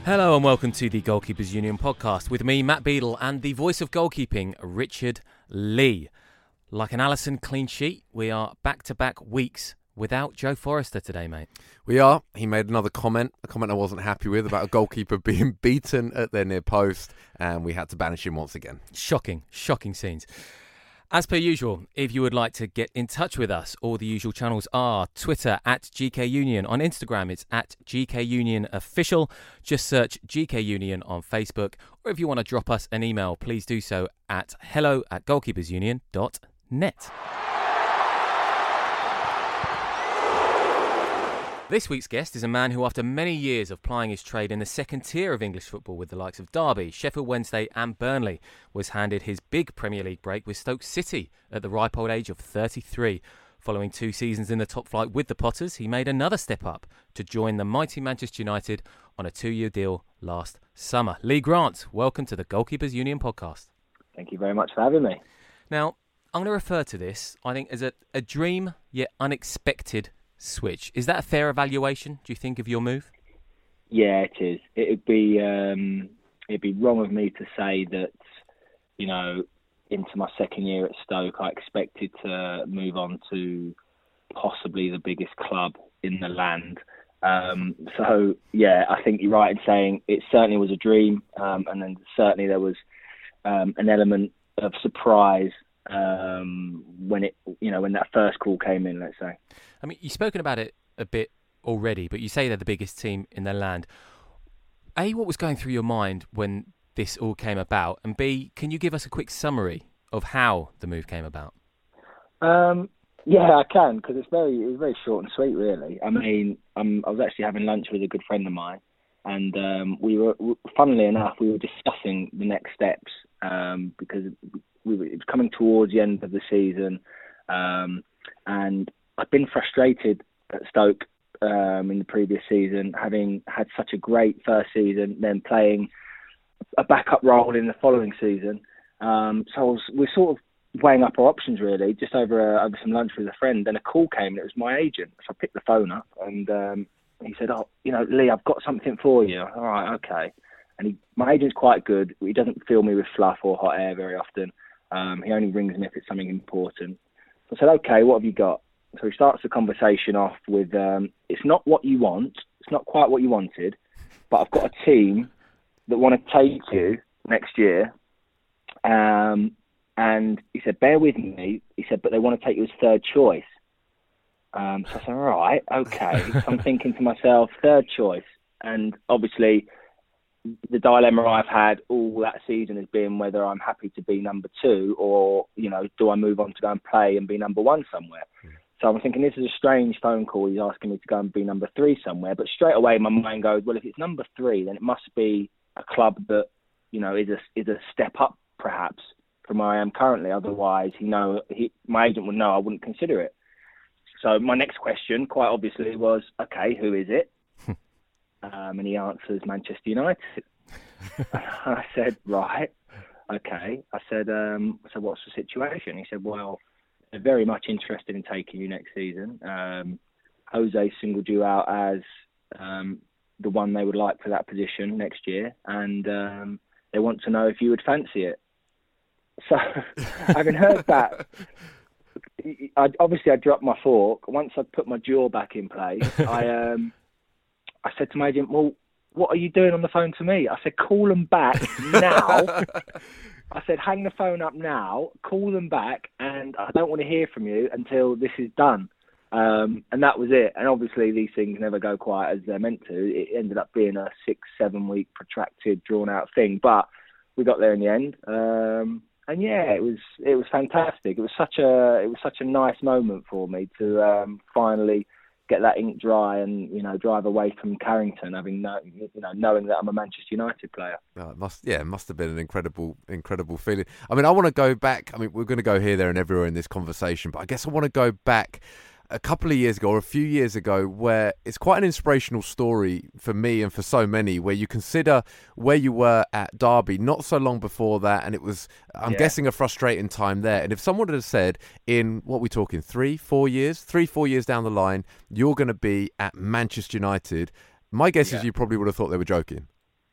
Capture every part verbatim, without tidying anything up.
Hello and welcome to the Goalkeepers Union podcast with me, Matt Beadle, and the voice of goalkeeping, Richard Lee. Like an Allison clean sheet, we are back-to-back weeks without Joe Forrester today, mate. We are. He made another comment, a comment I wasn't happy with, about a goalkeeper being beaten at their near post, and we had to banish him once again. Shocking, shocking scenes. As per usual, if you would like to get in touch with us, all the usual channels are Twitter at G K Union. On Instagram, it's at G K Union Official. Just search G K Union on Facebook. Or if you want to drop us an email, please do so at hello at goalkeepersunion dot net. This week's guest is a man who, after many years of plying his trade in the second tier of English football with the likes of Derby, Sheffield Wednesday and Burnley, was handed his big Premier League break with Stoke City at the ripe old age of thirty-three. Following two seasons in the top flight with the Potters, he made another step up to join the mighty Manchester United on a two-year deal last summer. Lee Grant, welcome to the Goalkeepers Union podcast. Thank you very much for having me. Now, I'm going to refer to this, I think, as a, a dream yet unexpected switch. Is that a fair evaluation, do you think, of your move? Yeah, it is. It'd be um, it'd be wrong of me to say that, you know, into my second year at Stoke, I expected to move on to possibly the biggest club in the land. Um, so, yeah, I think you're right in saying it certainly was a dream, um, and then certainly there was um, an element of surprise um, when it, you know, when that first call came in, let's say. I mean, you've spoken about it a bit already, but you say they're the biggest team in the land. A, what was going through your mind when this all came about? And B, can you give us a quick summary of how the move came about? Um, yeah, I can, because it's very, it was very short and sweet, really. I mean, um, I was actually having lunch with a good friend of mine, and um, we were, funnily enough, we were discussing the next steps um, because we were, it was coming towards the end of the season, um, and I've been frustrated at Stoke um, in the previous season, having had such a great first season, then playing a backup role in the following season. Um, so I was, we're sort of weighing up our options, really, just over uh, over some lunch with a friend. Then a call came, and it was my agent. So I picked the phone up, and um, he said, "Oh, you know, Lee, I've got something for you." All right, okay. And he, my agent's quite good. He doesn't fill me with fluff or hot air very often. Um, he only rings me if it's something important. So I said, "Okay, what have you got?" So he starts the conversation off with, um, it's not what you want, it's not quite what you wanted, but I've got a team that want to take you next year. Um, and he said, bear with me. He said, but they want to take you as third choice. Um, so I said, all right, okay. So I'm thinking to myself, third choice. And obviously, the dilemma I've had all that season has been whether I'm happy to be number two or, you know, do I move on to go and play and be number one somewhere? Mm. So I'm thinking this is a strange phone call. He's asking me to go and be number three somewhere. But straight away my mind goes, well, if it's number three, then it must be a club that, you know, is a is a step up perhaps from where I am currently. Otherwise, he know he, my agent would know I wouldn't consider it. So my next question, quite obviously, was, okay, who is it? um, and he answers Manchester United. I said, right, okay. I said, um, so what's the situation? He said, well, they're very much interested in taking you next season. Um, Jose singled you out as um, the one they would like for that position next year, and um, they want to know if you would fancy it. So, having heard that, I, obviously I dropped my fork. Once I put my jaw back in place, I um, I said to my agent, well, what are you doing on the phone to me? I said, call them back now. I said, hang the phone up now, call them back, and I don't want to hear from you until this is done. Um, and that was it. And obviously these things never go quite as they're meant to. It ended up being a six, seven week protracted, drawn out thing. But we got there in the end. Um, and yeah, it was it was fantastic. It was such a it was such a nice moment for me to um, finally get that ink dry and, you know, drive away from Carrington, having no, you know, knowing that I'm a Manchester United player. Oh, it must, yeah, it must have been an incredible, incredible feeling. I mean, I want to go back. I mean, we're going to go here, there, and everywhere in this conversation, but I guess I want to go back a couple of years ago or a few years ago, where it's quite an inspirational story for me and for so many, where you consider where you were at Derby not so long before that, and it was, I'm yeah. guessing, a frustrating time there. And if someone had said in, what we're talking, three, four years, three, four years down the line, you're going to be at Manchester United, my guess yeah. is you probably would have thought they were joking.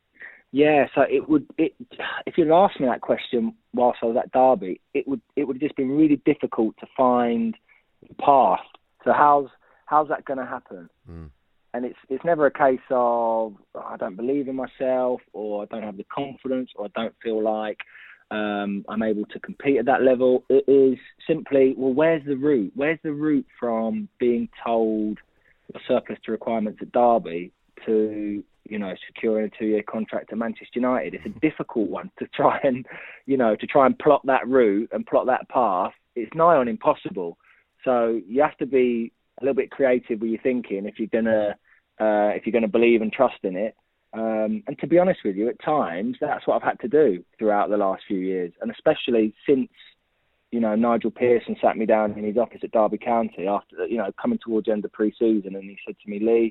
Yeah, so it would. It, if you'd asked me that question whilst I was at Derby, it would it would have just been really difficult to find the path. So how's how's that going to happen? Mm. And it's it's never a case of oh, I don't believe in myself, or I don't have the confidence, or I don't feel like um, I'm able to compete at that level. It is simply, well, where's the route? Where's the route from being told a surplus to requirements at Derby to, you know, securing a two-year contract at Manchester United? It's a difficult one to try and, you know, to try and plot that route and plot that path. It's nigh on impossible. So you have to be a little bit creative with your thinking if you're gonna uh, if you're gonna believe and trust in it. Um, and to be honest with you, at times that's what I've had to do throughout the last few years, and especially since, you know, Nigel Pearson sat me down in his office at Derby County after, you know, coming towards the end of pre-season, and he said to me, Lee,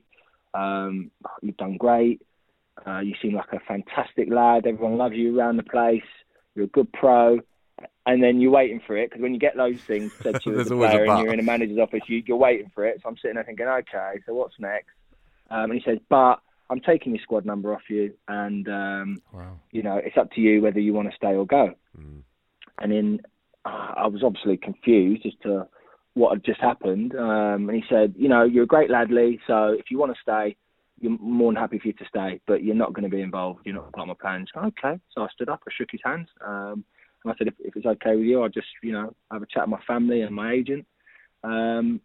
um, you've done great. Uh, you seem like a fantastic lad. Everyone loves you around the place. You're a good pro. And then you're waiting for it, because when you get those things said to you as a player and you're in a manager's office, you, you're waiting for it. So I'm sitting there thinking, okay, so what's next? Um, and he says, but I'm taking your squad number off you, and um, wow. you know, it's up to you whether you want to stay or go. Mm. And then uh, I was obviously confused as to what had just happened. Um, and he said, you know, you're a great lad, Lee, so if you want to stay, you're more than happy for you to stay, but you're not going to be involved. You're not part of my plans. Okay. So I stood up, I shook his hand. Um, and I said, if, if it's okay with you, I'll just, you know, have a chat with my family and my agent. Um,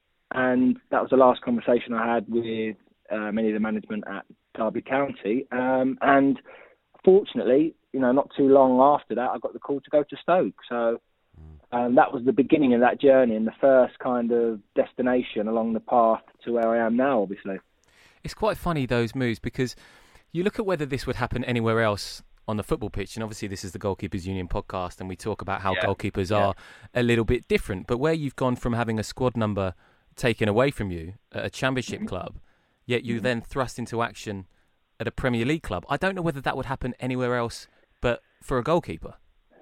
and that was the last conversation I had with uh, many of the management at Derby County. Um, and fortunately, you know, not too long after that, I got the call to go to Stoke. So um, that was the beginning of that journey and the first kind of destination along the path to where I am now, obviously. It's quite funny, those moves, because you look at whether this would happen anywhere else on the football pitch, and obviously this is the Goalkeepers Union podcast, and we talk about how yeah. goalkeepers yeah. are a little bit different, but where you've gone from having a squad number taken away from you at a championship mm-hmm. club, yet you mm-hmm. then thrust into action at a Premier League club. I don't know whether that would happen anywhere else but for a goalkeeper.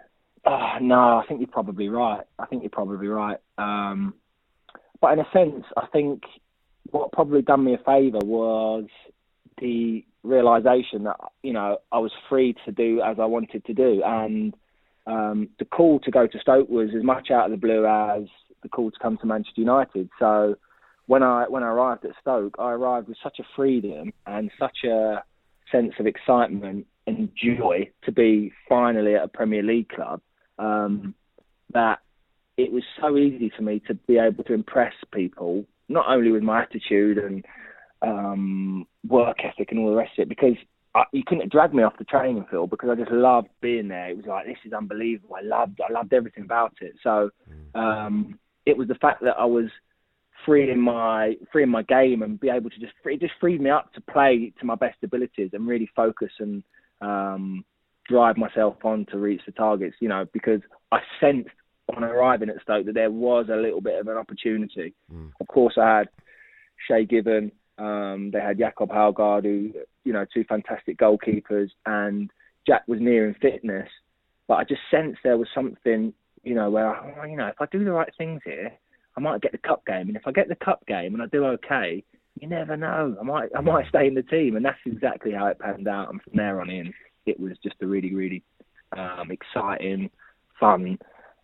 Uh, no, I think you're probably right. I think you're probably right. Um, but in a sense, I think what probably done me a favour was the realisation that, you know, I was free to do as I wanted to do. And um, the call to go to Stoke was as much out of the blue as the call to come to Manchester United. So when I when I arrived at Stoke, I arrived with such a freedom and such a sense of excitement and joy to be finally at a Premier League club, um, that it was so easy for me to be able to impress people, not only with my attitude and um, work ethic and all the rest of it, because I, you couldn't drag me off the training field, because I just loved being there. It was like, this is unbelievable. I loved, I loved everything about it. So um, it was the fact that I was free in my free in my game and be able to just it just freed me up to play to my best abilities and really focus and um, drive myself on to reach the targets. You know, because I sensed on arriving at Stoke that there was a little bit of an opportunity. Mm. Of course, I had Shay Given. Um, they had Jakob Halgaard, who, you know, two fantastic goalkeepers, and Jack was near in fitness. But I just sensed there was something, you know, where, I, you know, if I do the right things here, I might get the cup game. And if I get the cup game and I do okay, you never know. I might, I might stay in the team. And that's exactly how it panned out. And from there on in, it was just a really, really um, exciting, fun,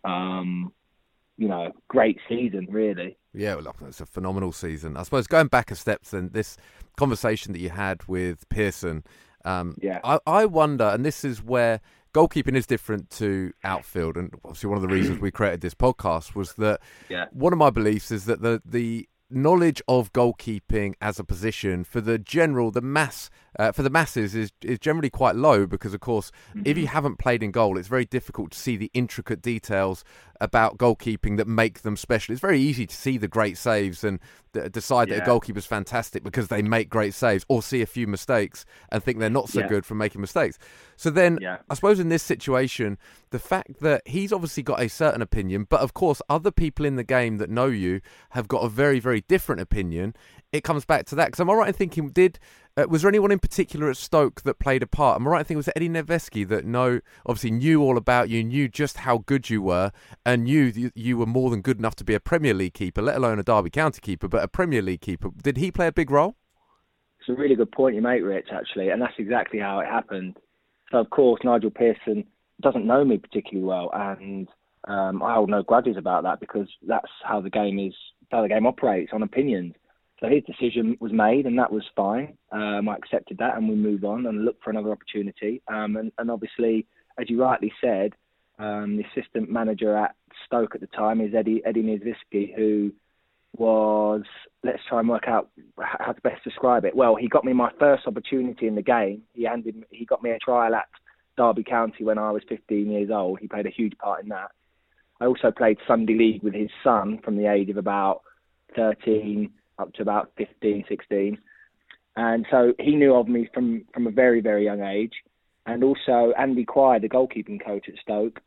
um, you know, great season, really. Yeah, well, it's a phenomenal season. I suppose going back a step, then this conversation that you had with Pearson, um, yeah. I, I wonder, and this is where goalkeeping is different to outfield, and obviously one of the reasons we created this podcast was that yeah. one of my beliefs is that the the knowledge of goalkeeping as a position for the general, the mass, uh, for the masses is, is generally quite low, because of course, mm-hmm. if you haven't played in goal, it's very difficult to see the intricate details about goalkeeping that make them special. It's very easy to see the great saves and d- decide yeah. that a goalkeeper's fantastic because they make great saves, or see a few mistakes and think they're not so yeah. good for making mistakes. So then, yeah. I suppose in this situation, the fact that he's obviously got a certain opinion, but of course other people in the game that know you have got a very, very different opinion, it comes back to that. Because am I right in thinking, did uh, was there anyone in particular at Stoke that played a part? Am I right in thinking, was it Eddie Neveski that know, obviously knew all about you, knew just how good you were, and knew you, you were more than good enough to be a Premier League keeper, let alone a Derby County keeper, but a Premier League keeper? Did he play a big role? a really good point you make, Rich, actually, and that's exactly how it happened. So, of course, Nigel Pearson doesn't know me particularly well, and um, I hold no grudges about that because that's how the game is, how the game operates, on opinions. So his decision was made, and that was fine. Um, I accepted that, and we moved on and looked for another opportunity. Um, and, and obviously, as you rightly said, um, the assistant manager at Stoke at the time is Eddie Eddie Niedzwiecki, who was, let's try and work out how to best describe it. Well, he got me my first opportunity in the game. He handed, he got me a trial at Derby County when I was fifteen years old. He played a huge part in that. I also played Sunday League with his son from the age of about thirteen up to about fifteen, sixteen. And so he knew of me from, from a very, very young age. And also Andy Quire, the goalkeeping coach at Stoke,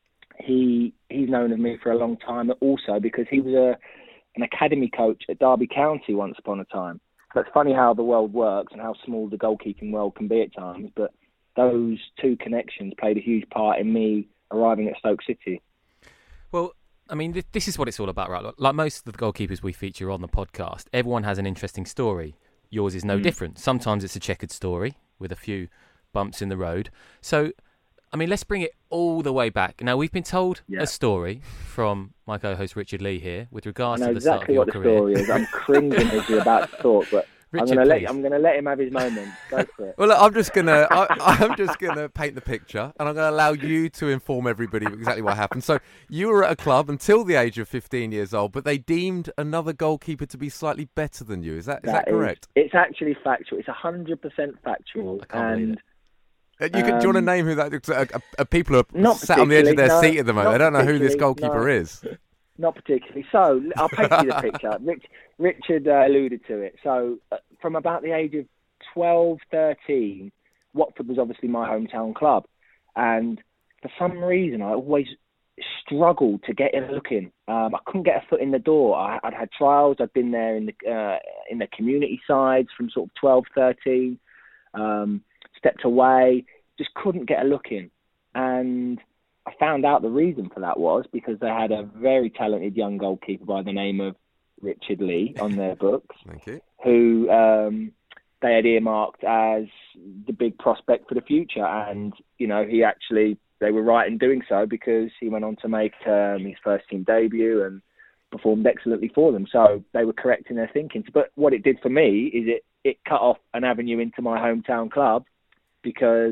he he's known of me for a long time also because he was a an academy coach at Derby County once upon a time. So it's funny how the world works and how small the goalkeeping world can be at times. But those two connections played a huge part in me arriving at Stoke City. Well, I mean, th- this is what it's all about, right? Like most of the goalkeepers we feature on the podcast, everyone has an interesting story. Yours is no mm. different. Sometimes it's a checkered story with a few bumps in the road. So, I mean, let's bring it all the way back. Now, we've been told yeah. a story from my co-host Richard Lee here with regards to the exactly start of your career. career. I know exactly what the story is. I'm cringing as you're about to talk, but Richard, I'm going to let I'm going to let him have his moment. Go for it. Well, look, I'm just going to I'm just going to paint the picture, and I'm going to allow you to inform everybody exactly what happened. So, you were at a club until the age of fifteen years old, but they deemed another goalkeeper to be slightly better than you. Is that is that, that correct? Is, it's actually factual. It's one hundred percent factual. I can't believe it. You can, um, do you want to name who that is? Uh, uh, people are not sat on the edge of their no, seat at the moment. They don't know who this goalkeeper no, is. Not particularly. So, I'll paint you the picture. Rich, Richard uh, alluded to it. So, uh, from about the age of twelve, thirteen, Watford was obviously my hometown club. And for some reason, I always struggled to get in looking. Um, I couldn't get a foot in the door. I, I'd had trials. I'd been there in the uh, in the community sides from sort of twelve, thirteen. Um, stepped away, just couldn't get a look in. And I found out the reason for that was because they had a very talented young goalkeeper by the name of Richard Lee on their books. Thank you. Who um, they had earmarked as the big prospect for the future. And, you know, he actually, they were right in doing so because he went on to make um, his first team debut and performed excellently for them. So they were correct in their thinking. But what it did for me is it, it cut off an avenue into my hometown club because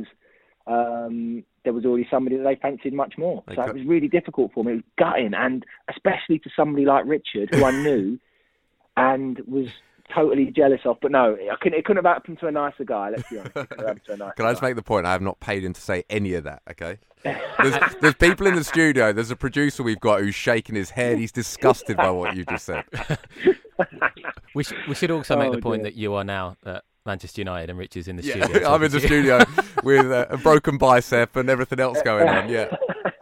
um, there was already somebody that they fancied much more. So it was really difficult for me. It was gutting, and especially to somebody like Richard, who I knew and was totally jealous of. But no, I couldn't, it couldn't have happened to a nicer guy, let's be honest. It couldn't have happened to a nicer Can I just guy. make the point? I have not paid him to say any of that, okay? There's, there's people in the studio. There's a producer we've got who's shaking his head. He's disgusted by what you just said. we, sh- we should also make Oh, the point dear. that you are now at Manchester United and Rich is in the Yeah, studio. I'm in the studio with a, a broken bicep and everything else going on, yeah.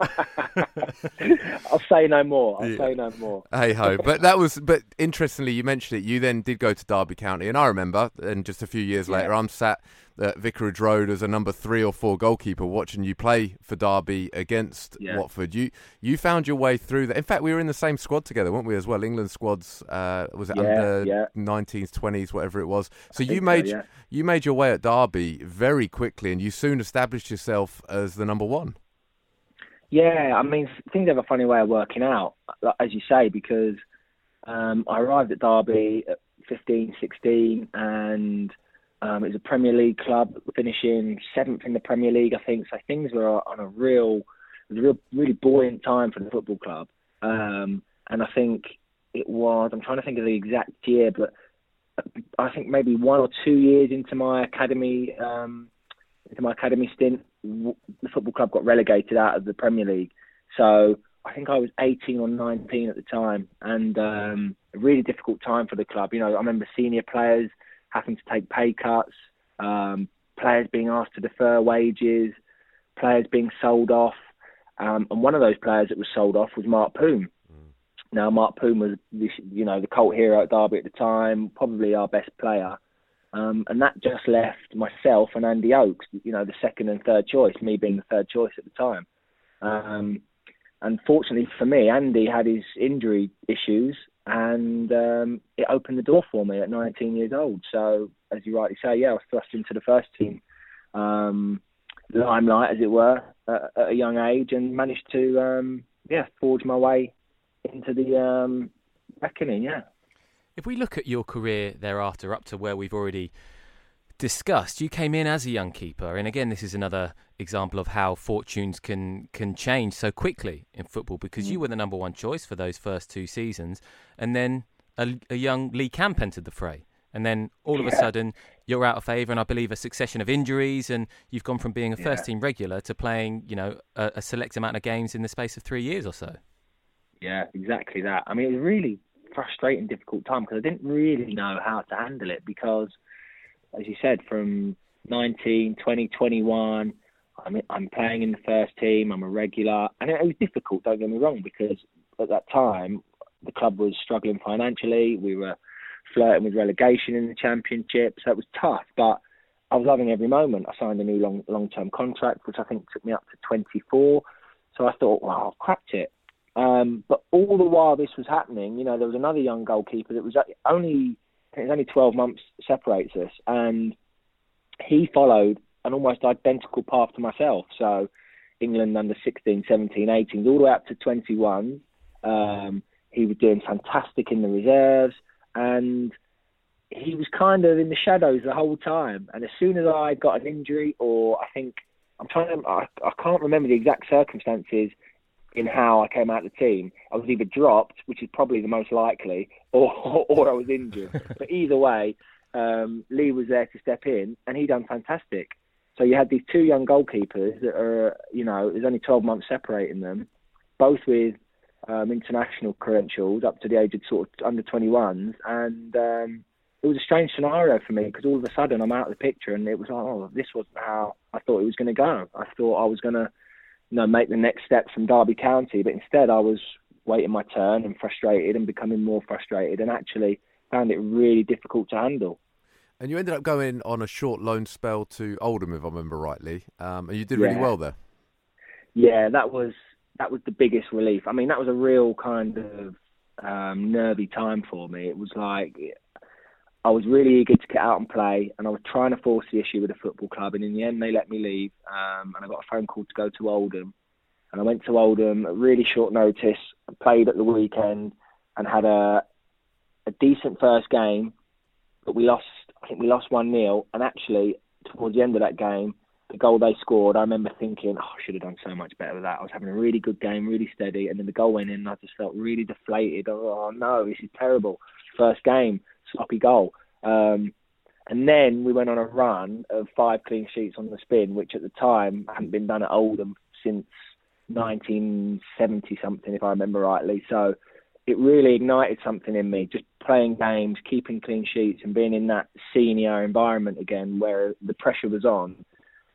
I'll say no more. I'll Yeah. say no more. Hey ho, but that was. But interestingly, you mentioned it. You then did go to Derby County, and I remember. And just a few years Yeah. later, I'm sat at Vicarage Road as a number three or four goalkeeper, watching you play for Derby against Yeah. Watford. You you found your way through that. In fact, we were in the same squad together, weren't we? As well, England squads. Uh, was it Yeah, under yeah. nineteens, twenties, whatever it was? So I you think so, made yeah. you made your way at Derby very quickly, and you soon established yourself as the number one. Yeah, I mean, things have a funny way of working out, as you say, because um, I arrived at Derby at fifteen, sixteen, and um, it was a Premier League club, finishing seventh in the Premier League, I think. So things were on a real, it was a real, really buoyant time for the football club. Um, and I think it was, I'm trying to think of the exact year, but I think maybe one or two years into my academy, um, into my academy stint, the football club got relegated out of the Premier League. So I think I was eighteen or nineteen at the time, and um, a really difficult time for the club. You know, I remember senior players having to take pay cuts, um, players being asked to defer wages, players being sold off. Um, and one of those players that was sold off was Mark Poom. Mm. Now, Mark Poom was, you know, the cult hero at Derby at the time, probably our best player. Um, and that just left myself and Andy Oakes, you know, the second and third choice, me being the third choice at the time. Um, unfortunately for me, Andy had his injury issues and um, it opened the door for me at nineteen years old. So, as you rightly say, yeah, I was thrust into the first team um, limelight, as it were, at, at a young age, and managed to, um, yeah, forge my way into the um, reckoning, yeah. If we look at your career thereafter, up to where we've already discussed, you came in as a young keeper, and again, this is another example of how fortunes can can change so quickly in football, because mm. you were the number one choice for those first two seasons, and then a, a young Lee Camp entered the fray, and then all of yeah. a sudden you're out of favour, and I believe a succession of injuries, and you've gone from being a yeah. first team regular to playing, you know, a, a select amount of games in the space of three years or so. Yeah, exactly that. I mean, it was really frustrating, difficult time, because I didn't really know how to handle it, because, as you said, from nineteen, twenty, twenty-one, I'm, I'm playing in the first team, I'm a regular, and it, it was difficult, don't get me wrong, because at that time, the club was struggling financially, we were flirting with relegation in the Championship, so it was tough, but I was loving every moment. I signed a new long, long-term contract, which I think took me up to twenty-four, so I thought, wow, I've cracked it. Um, but all the while this was happening, you know, there was another young goalkeeper that was only, I think it was only twelve months separates us, and he followed an almost identical path to myself. So England under sixteen, seventeen, eighteen, all the way up to twenty-one. Um, he was doing fantastic in the reserves, and he was kind of in the shadows the whole time. And as soon as I got an injury, or I think, I'm trying to, I, I can't remember the exact circumstances in how I came out of the team. I was either dropped, which is probably the most likely, or or I was injured. But either way, um, Lee was there to step in, and he done fantastic. So you had these two young goalkeepers that are, you know, there's only twelve months separating them, both with um, international credentials up to the age of sort of under twenty-ones. And um, it was a strange scenario for me, because all of a sudden I'm out of the picture, and it was like, oh, this wasn't how I thought it was going to go. I thought I was going to, you know, make the next step from Derby County, but instead I was waiting my turn and frustrated and becoming more frustrated, and actually found it really difficult to handle. And you ended up going on a short loan spell to Oldham, if I remember rightly, um, and you did really yeah. well there. Yeah, that was that was the biggest relief. I mean, that was a real kind of um, nervy time for me. It was like I was really eager to get out and play, and I was trying to force the issue with the football club, and in the end they let me leave, um, and I got a phone call to go to Oldham. And I went to Oldham at really short notice, played at the weekend, and had a a decent first game, but we lost, I think we lost one nil, and actually, towards the end of that game, the goal they scored, I remember thinking, oh, I should have done so much better with that. I was having a really good game, really steady, and then the goal went in, and I just felt really deflated. Oh, no, this is terrible. First game, sloppy goal. Um, and then we went on a run of five clean sheets on the spin, which at the time hadn't been done at Oldham since nineteen seventy something, if I remember rightly. So it really ignited something in me, just playing games, keeping clean sheets, and being in that senior environment again where the pressure was on.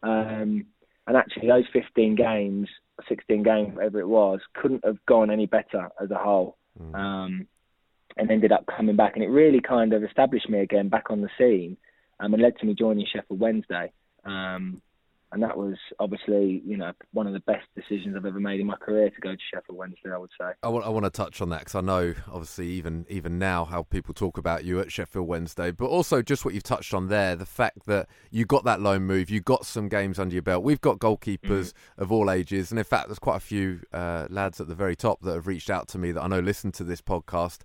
Um, and actually those fifteen games, sixteen games, whatever it was, couldn't have gone any better as a whole. Mm. Um, and ended up coming back, and it really kind of established me again back on the scene, um, and led to me joining Sheffield Wednesday. Um, And that was obviously, you know, one of the best decisions I've ever made in my career, to go to Sheffield Wednesday, I would say. I want, I want to touch on that, because I know, obviously, even even now, how people talk about you at Sheffield Wednesday, but also just what you've touched on there, the fact that you got that loan move, you got some games under your belt. We've got goalkeepers mm. of all ages, and in fact, there's quite a few uh, lads at the very top that have reached out to me that I know listen to this podcast.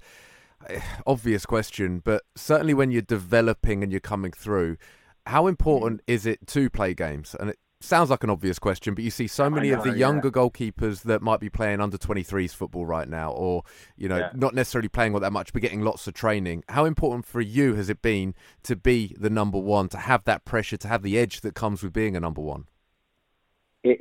Obvious question, but certainly when you're developing and you're coming through, how important is it to play games? And it sounds like an obvious question, but you see so many know, of the younger yeah. goalkeepers that might be playing under twenty-threes football right now, or, you know, yeah. not necessarily playing all that much, but getting lots of training. How important for you has it been to be the number one, to have that pressure, to have the edge that comes with being a number one? It's,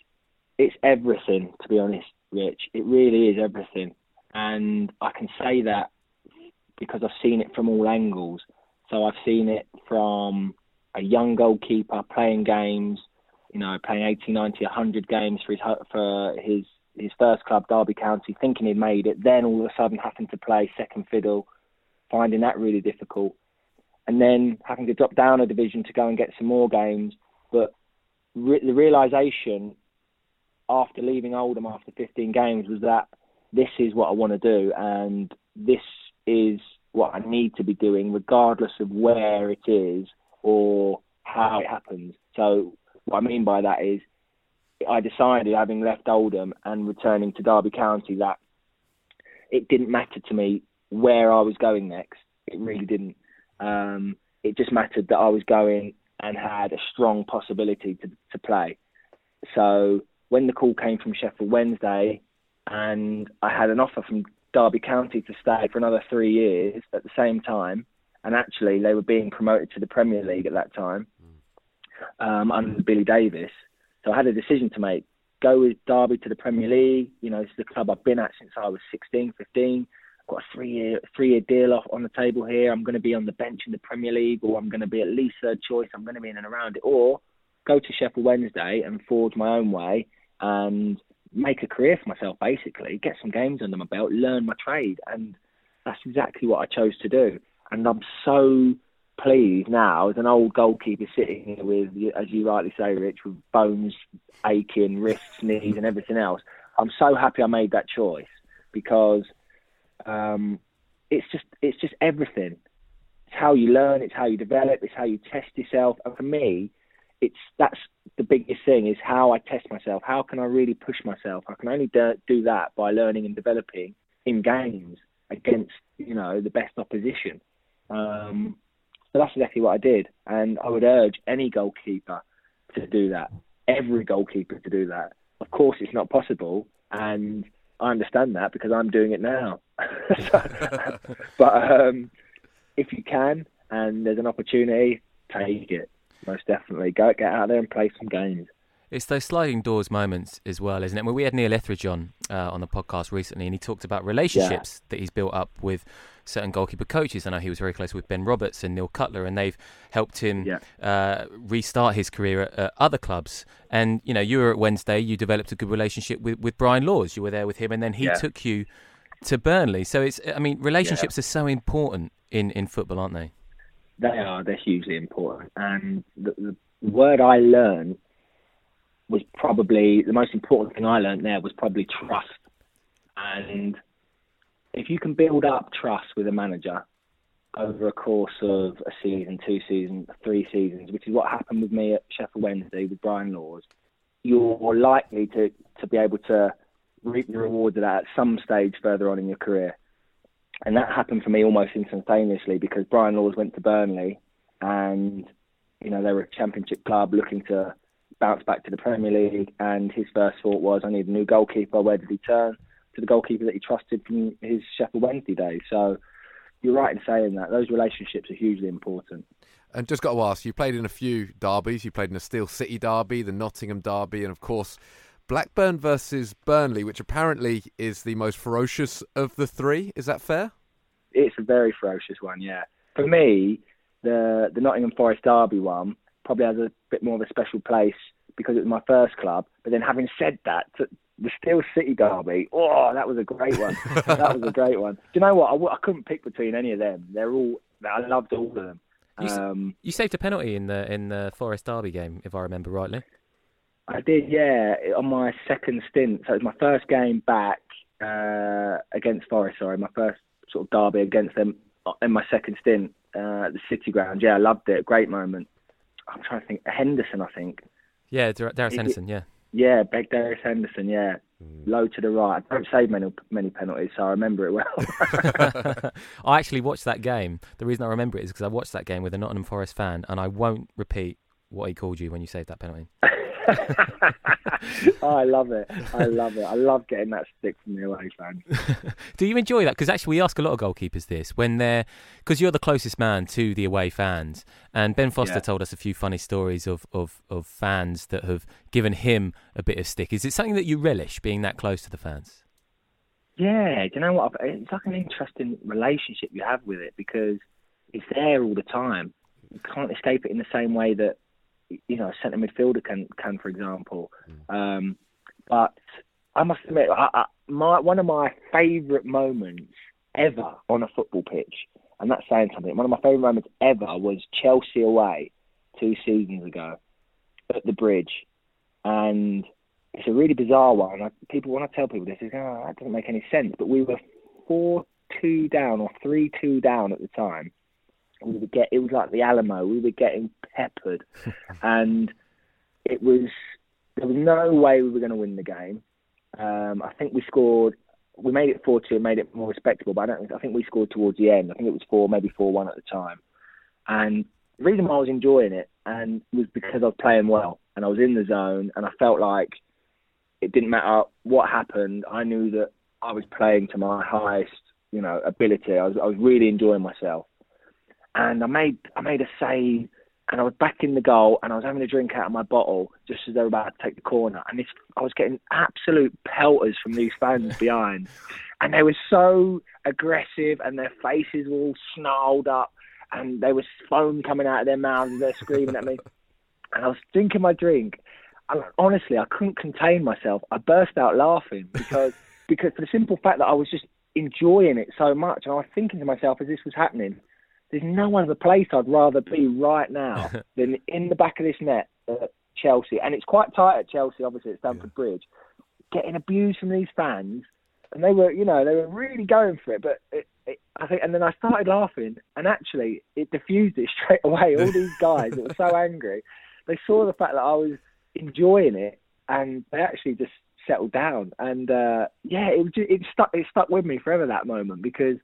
it's everything, to be honest, Rich. It really is everything. And I can say that because I've seen it from all angles. So I've seen it from a young goalkeeper playing games, you know, playing eighty, ninety, one hundred games for his for his his first club, Derby County, thinking he'd made it, then all of a sudden having to play second fiddle, finding that really difficult, and then having to drop down a division to go and get some more games. But re- the realisation after leaving Oldham after fifteen games was that this is what I want to do, and this is what I need to be doing, regardless of where it is or how it happens. So what I mean by that is I decided, having left Oldham and returning to Derby County, that it didn't matter to me where I was going next. It really didn't. Um, it just mattered that I was going and had a strong possibility to, to play. So when the call came from Sheffield Wednesday and I had an offer from Derby County to stay for another three years at the same time, and actually they were being promoted to the Premier League at that time um, under Billy Davis. So I had a decision to make. Go with Derby to the Premier League. You know, it's the club I've been at since I was sixteen, fifteen. I've got a three-year three-year deal off on the table here. I'm going to be on the bench in the Premier League, or I'm going to be at least third choice. I'm going to be in and around it. Or go to Sheffield Wednesday and forge my own way and make a career for myself, basically. Get some games under my belt, learn my trade. And that's exactly what I chose to do. And I'm so pleased now, as an old goalkeeper sitting here with, as you rightly say, Rich, with bones aching, wrists, knees and everything else. I'm so happy I made that choice, because um, it's just it's just everything. It's how you learn, it's how you develop, it's how you test yourself. And for me, it's that's the biggest thing, is how I test myself. How can I really push myself? I can only do, do that by learning and developing in games against, you know, the best opposition. Um, so that's exactly what I did. And I would urge any goalkeeper to do that. Every goalkeeper to do that. Of course, it's not possible, and I understand that because I'm doing it now. so, but um, if you can, and there's an opportunity, take it. Most definitely. Go get out there and play some games. It's those sliding doors moments as well, isn't it? Well, we had Neil Etheridge on uh, on the podcast recently, and he talked about relationships yeah. that he's built up with certain goalkeeper coaches. I know he was very close with Ben Roberts and Neil Cutler, and they've helped him yeah. uh, restart his career at, at other clubs. And, you know, you were at Wednesday, you developed a good relationship with, with Brian Laws. You were there with him, and then he yeah. took you to Burnley. So, it's, I mean, relationships yeah. are so important in, in football, aren't they? They are. They're hugely important. And the, the word I learned was probably, the most important thing I learned there was probably trust. And if you can build up trust with a manager over a course of a season, two seasons, three seasons, which is what happened with me at Sheffield Wednesday with Brian Laws, you're likely to, to be able to reap the rewards of that at some stage further on in your career. And that happened for me almost instantaneously, because Brian Laws went to Burnley and, you know, they were a championship club looking to bounce back to the Premier League, and his first thought was, I need a new goalkeeper. Where did he turn? To the goalkeeper that he trusted from his Sheffield Wednesday days. So you're right in saying that. Those relationships are hugely important. And just got to ask, you played in a few derbies. You played in the Steel City derby, the Nottingham derby, and of course Blackburn versus Burnley, which apparently is the most ferocious of the three. Is that fair? It's a very ferocious one, yeah. For me, the the Nottingham Forest derby one probably has a bit more of a special place because it was my first club. But then, having said that, the Steel City derby, oh, that was a great one. that was a great one. Do you know what? I, w- I couldn't pick between any of them. They're all, I loved all of them. You, um, you saved a penalty in the in the Forest derby game, if I remember rightly. I did, yeah, on my second stint. So it was my first game back uh, against Forest, sorry, my first sort of derby against them in my second stint uh, at the City Ground. Yeah, I loved it. Great moment. I'm trying to think. Henderson, I think. Yeah, Darius Henderson, yeah. Yeah, Beg Darius Henderson, yeah. Mm. Low to the right. I don't save many many penalties, so I remember it well. I actually watched that game. The reason I remember it is because I watched that game with a Nottingham Forest fan, and I won't repeat what he called you when you saved that penalty. Oh, I love it. I love it. I love getting that stick from the away fans. Do you enjoy that? Because actually we ask a lot of goalkeepers this, when they're, because you're the closest man to the away fans, and Ben Foster yeah. told us a few funny stories of, of, of fans that have given him a bit of stick. Is it something that you relish, being that close to the fans? Yeah, do you know what? It's like an interesting relationship you have with it, because it's there all the time. You can't escape it in the same way that, you know, a centre midfielder can, can for example. Mm. Um, but I must admit, I, I, my one of my favourite moments ever on a football pitch, and that's saying something, one of my favourite moments ever was Chelsea away two seasons ago at the Bridge. And it's a really bizarre one. I, people, when I tell people this, they go, oh, that doesn't make any sense. But we were four two down or three two down at the time. We would get, it was like the Alamo. We were getting peppered. And it was, there was no way we were going to win the game. Um, I think we scored, we made it four two, made it more respectable, but I don't I think we scored towards the end. I think it was four, maybe four one at the time. And the reason why I was enjoying it and was because I was playing well and I was in the zone and I felt like it didn't matter what happened. I knew that I was playing to my highest, you know, ability. I was I was really enjoying myself. And I made I made a save and I was back in the goal and I was having a drink out of my bottle just as they were about to take the corner. And this, I was getting absolute pelters from these fans behind. And they were so aggressive and their faces were all snarled up and there was foam coming out of their mouths and they're screaming at me. And I was drinking my drink. And honestly, I couldn't contain myself. I burst out laughing because, because for the simple fact that I was just enjoying it so much. And I was thinking to myself as this was happening, there's no other place I'd rather be right now than in the back of this net at Chelsea. And it's quite tight at Chelsea, obviously, at Stamford yeah. Bridge. Getting abused from these fans. And they were, you know, they were really going for it. But it, it, I think, and then I started laughing. And actually, it diffused it straight away. All these guys that were so angry, they saw the fact that I was enjoying it. And they actually just settled down. And, uh, yeah, it, was just, it, stuck, it stuck with me forever, that moment, because...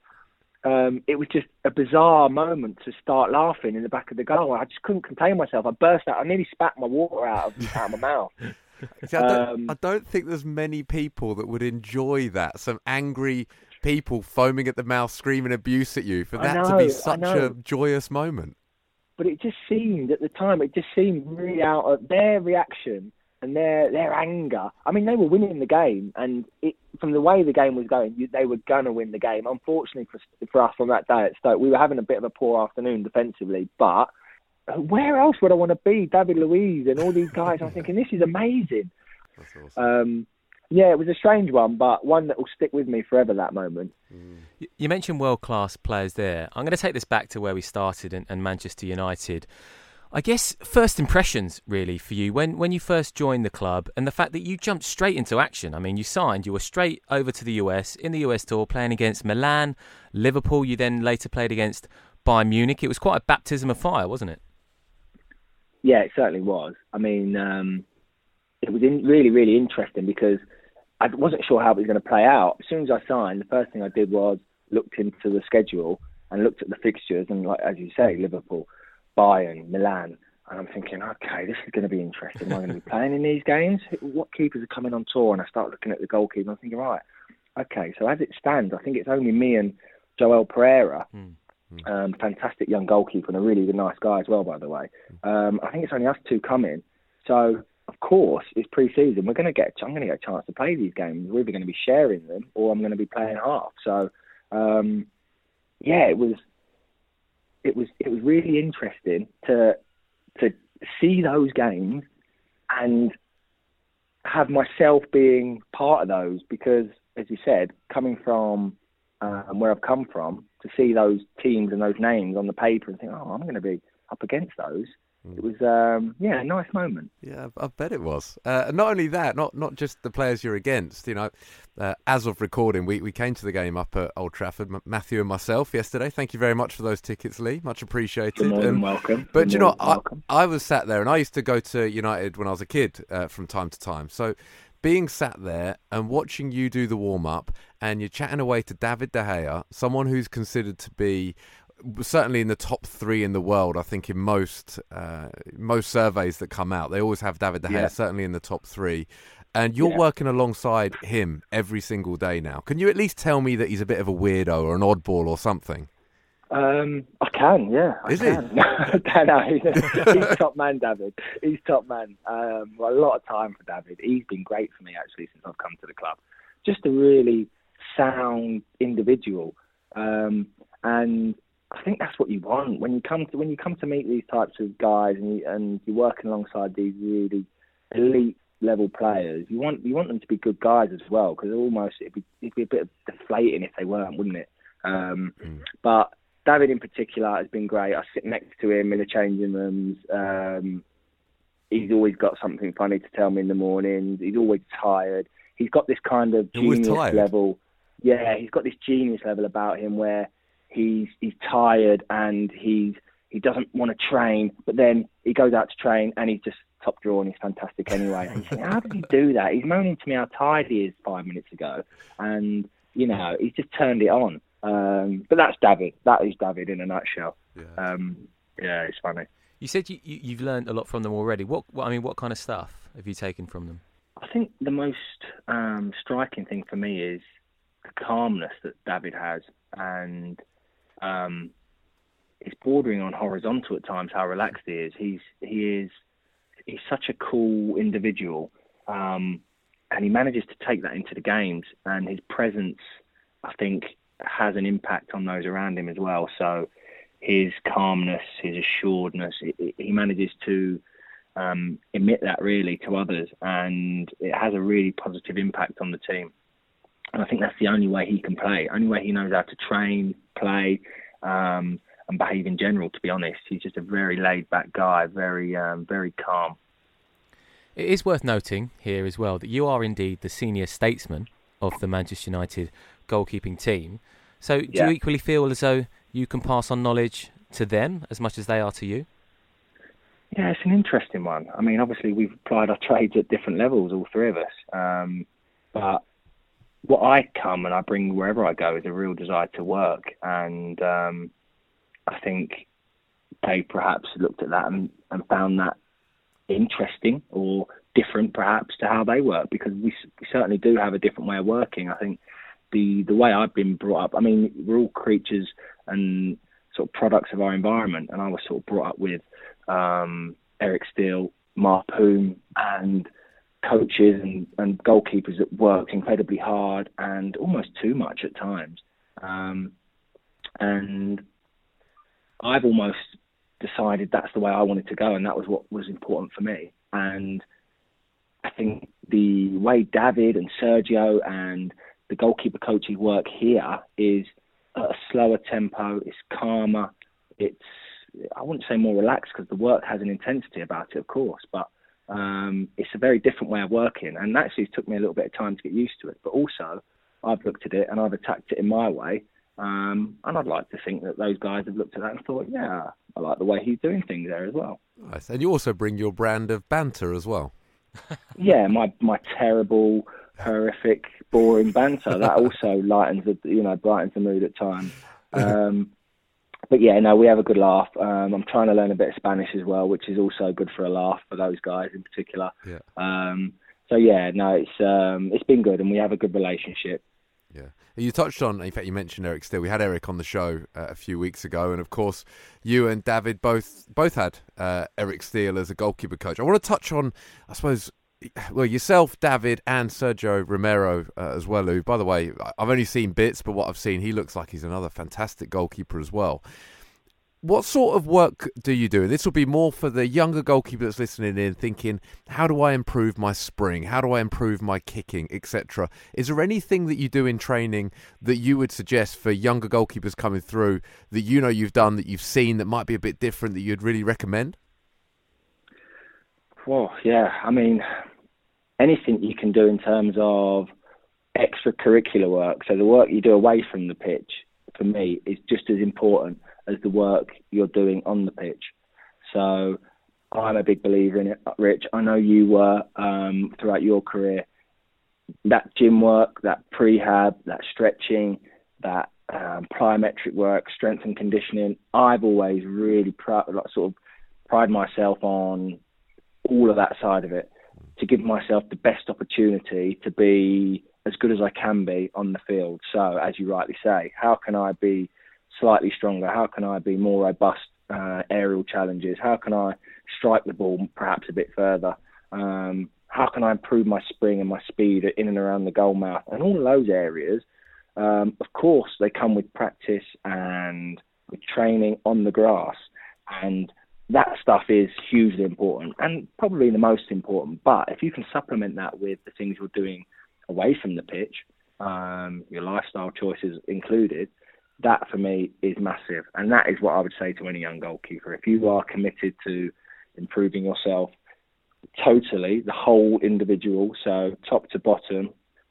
Um, it was just a bizarre moment to start laughing in the back of the goal. I just couldn't contain myself. I burst out. I nearly spat my water out of, out of my mouth. See, I, don't, um, I don't think there's many people that would enjoy that. Some angry people foaming at the mouth, screaming abuse at you, for that know, to be such a joyous moment. But it just seemed, at the time, it just seemed really out of their reaction and their their anger. I mean, they were winning the game, and it, from the way the game was going, you, they were going to win the game. Unfortunately for, for us on that day at Stoke, we were having a bit of a poor afternoon defensively, but where else would I want to be? David Luiz and all these guys, I'm thinking, this is amazing. That's awesome. Um, yeah, it was a strange one, but one that will stick with me forever, that moment. Mm. You mentioned world-class players there. I'm going to take this back to where we started and, and Manchester United. I guess first impressions, really, for you, when, when you first joined the club and the fact that you jumped straight into action. I mean, you signed, you were straight over to the U S, in the U S tour, playing against Milan, Liverpool. You then later played against Bayern Munich. It was quite a baptism of fire, wasn't it? Yeah, it certainly was. I mean, um, it was in, really, really interesting because I wasn't sure how it was going to play out. As soon as I signed, the first thing I did was looked into the schedule and looked at the fixtures and, like as you say, Liverpool, Bayern, Milan, and I'm thinking, okay, this is going to be interesting. Am I going to be playing in these games? What keepers are coming on tour? And I start looking at the goalkeeper and I'm thinking, right, okay, so as it stands, I think it's only me and Joel Pereira, mm. Mm. Um, fantastic young goalkeeper and a really good, nice guy as well, by the way. Um, I think it's only us two coming. So, of course, it's pre-season. We're going to get, I'm going to get a chance to play these games. We're either going to be sharing them or I'm going to be playing half. So, um, yeah, it was... It was it was really interesting to to see those games and have myself being part of those because, as you said, coming from um, where I've come from, to see those teams and those names on the paper and think, oh, I'm going to be up against those. It was, um, yeah, a nice moment. Yeah, I bet it was. Uh, not only that, not not just the players you're against. You know, uh, as of recording, we, we came to the game up at Old Trafford, M- Matthew and myself, yesterday. Thank you very much for those tickets, Lee. Much appreciated. You're more than um, welcome. But You're you know, I, welcome. I was sat there, and I used to go to United when I was a kid uh, from time to time. So being sat there and watching you do the warm-up, and you're chatting away to David De Gea, someone who's considered to be certainly in the top three in the world. I think in most uh, most surveys that come out, they always have David De Gea yeah. certainly in the top three. And you're yeah. working alongside him every single day now. Can you at least tell me that he's a bit of a weirdo or an oddball or something? Um, I can, yeah. I Is can. he? I can. No, he's, he's top man, David. He's top man. Um, well, a lot of time for David. He's been great for me, actually, since I've come to the club. Just a really sound individual. Um, and I think that's what you want when you come to when you come to meet these types of guys and you, and you're working alongside these really elite level players. You want you want them to be good guys as well, because almost it'd be it'd be a bit deflating if they weren't, wouldn't it? Um, mm. But David in particular has been great. I sit next to him in the changing rooms. Um, he's always got something funny to tell me in the mornings. He's always tired. He's got this kind of genius level. yeah, he's got this genius level about him where he's he's tired and he's he doesn't want to train, but then he goes out to train and he's just top drawer and he's fantastic anyway. And you think, how did he do that? He's moaning to me how tired he is five minutes ago, and you know he's just turned it on. Um, but that's David. That is David in a nutshell. Yeah, um, yeah it's funny. You said you, you, you've learned a lot from them already. What, what I mean, what kind of stuff have you taken from them? I think the most um, striking thing for me is the calmness that David has, and um, it's bordering on horizontal at times how relaxed he is. He's he is he's such a cool individual, um, and he manages to take that into the games. And his presence, I think, has an impact on those around him as well. So his calmness, his assuredness, he, he manages to um, emit that really to others, and it has a really positive impact on the team. And I think that's the only way he can play, only way he knows how to train, play, um, and behave in general, to be honest. He's just a very laid-back guy, very um, very calm. It is worth noting here as well that you are indeed the senior statesman of the Manchester United goalkeeping team. So do Yeah. you equally feel as though you can pass on knowledge to them as much as they are to you? Yeah, it's an interesting one. I mean, obviously we've applied our trades at different levels, all three of us. Um, but what I come and I bring wherever I go is a real desire to work. And um, I think they perhaps looked at that and, and found that interesting or different perhaps to how they work, because we, we certainly do have a different way of working. I think the, the way I've been brought up, I mean, we're all creatures and sort of products of our environment, and I was sort of brought up with um, Eric Steele, Mark Poom, and coaches and, and goalkeepers that work incredibly hard and almost too much at times. Um, and I've almost decided that's the way I wanted to go, and that was what was important for me. And I think the way David and Sergio and the goalkeeper coaches work here is at a slower tempo, it's calmer, it's, I wouldn't say more relaxed because the work has an intensity about it, of course, but um, it's a very different way of working, and actually it took me a little bit of time to get used to it. But also, I've looked at it and I've attacked it in my way, um, and I'd like to think that those guys have looked at that and thought, yeah, I like the way he's doing things there as well. Nice. And you also bring your brand of banter as well. Yeah, my my terrible, horrific, boring banter that also lightens the you know brightens the mood at times. Um, but yeah, no, we have a good laugh. Um, I'm trying to learn a bit of Spanish as well, which is also good for a laugh for those guys in particular. Yeah. Um, so yeah, no, it's um, it's been good, and we have a good relationship. Yeah. You touched on, in fact, you mentioned Eric Steele. We had Eric on the show uh, a few weeks ago, and of course, you and David both both had uh, Eric Steele as a goalkeeper coach. I want to touch on, I suppose, well, yourself, David, and Sergio Romero uh, as well, who, by the way, I've only seen bits, but what I've seen, he looks like he's another fantastic goalkeeper as well. What sort of work do you do? This will be more for the younger goalkeeper that's listening in, thinking, how do I improve my spring? How do I improve my kicking, et cetera? Is there anything that you do in training that you would suggest for younger goalkeepers coming through that you know you've done, that you've seen, that might be a bit different, that you'd really recommend? Well, yeah, I mean, anything you can do in terms of extracurricular work, so the work you do away from the pitch, for me, is just as important as the work you're doing on the pitch. So I'm a big believer in it, Rich. I know you were um, throughout your career. That gym work, that prehab, that stretching, that um, plyometric work, strength and conditioning, I've always really pr- like, sort of pride myself on all of that side of it, to give myself the best opportunity to be as good as I can be on the field. So, as you rightly say, how can I be slightly stronger? How can I be more robust uh, aerial challenges? How can I strike the ball perhaps a bit further? Um, how can I improve my spring and my speed in and around the goal mouth? And all of those areas, um, of course, they come with practice and with training on the grass. And that stuff is hugely important and probably the most important. But if you can supplement that with the things you're doing away from the pitch, um, your lifestyle choices included, that for me is massive. And that is what I would say to any young goalkeeper. If you are committed to improving yourself totally, the whole individual, so top to bottom,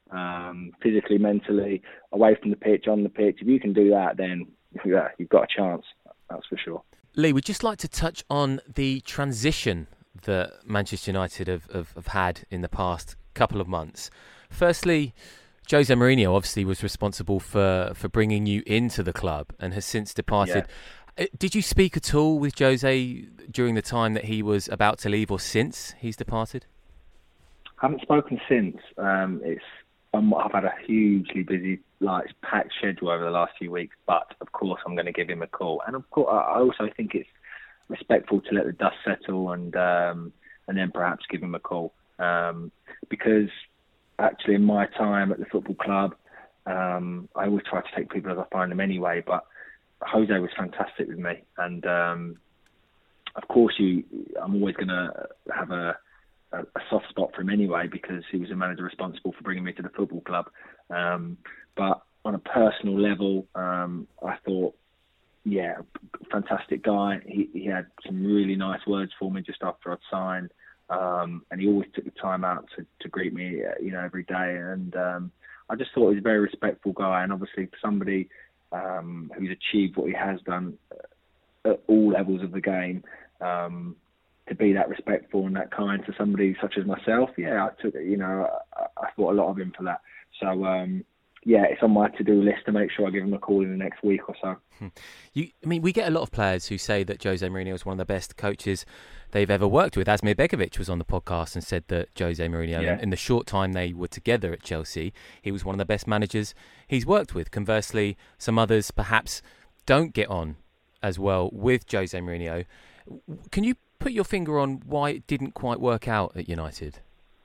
um, physically, mentally, away from the pitch, on the pitch. If you can do that, then yeah, you've got a chance. That's for sure. Lee, we'd just like to touch on the transition that Manchester United have, have, have had in the past couple of months. Firstly, Jose Mourinho obviously was responsible for, for bringing you into the club and has since departed. Yeah. Did you speak at all with Jose during the time that he was about to leave or since he's departed? I haven't spoken since. Um, it's um, I've had a hugely busy, like packed schedule over the last few weeks, but of course I'm going to give him a call. And of course, I also think it's respectful to let the dust settle and um, and then perhaps give him a call. Um, because actually in my time at the football club, um, I always try to take people as I find them anyway, but Jose was fantastic with me. And um, of course, you, I'm always going to have a, a, a soft spot for him anyway, because he was the manager responsible for bringing me to the football club. Um, but on a personal level, um, I thought, yeah, fantastic guy. He, he had some really nice words for me just after I'd signed. Um, and he always took the time out to, to greet me, uh, you know, every day. And um, I just thought he was a very respectful guy. And obviously for somebody um, who's achieved what he has done at all levels of the game, um, to be that respectful and that kind to somebody such as myself, yeah, I took, you know, I, I thought a lot of him for that. So, um, yeah, it's on my to-do list to make sure I give him a call in the next week or so. You, I mean, we get a lot of players who say that Jose Mourinho is one of the best coaches they've ever worked with. Asmir Begovic was on the podcast and said that Jose Mourinho, yeah. in, in the short time they were together at Chelsea, he was one of the best managers he's worked with. Conversely, some others perhaps don't get on as well with Jose Mourinho. Can you put your finger on why it didn't quite work out at United?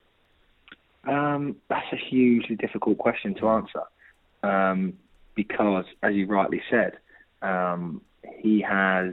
Um, that's a hugely difficult question to answer, um, because, as you rightly said, um, he has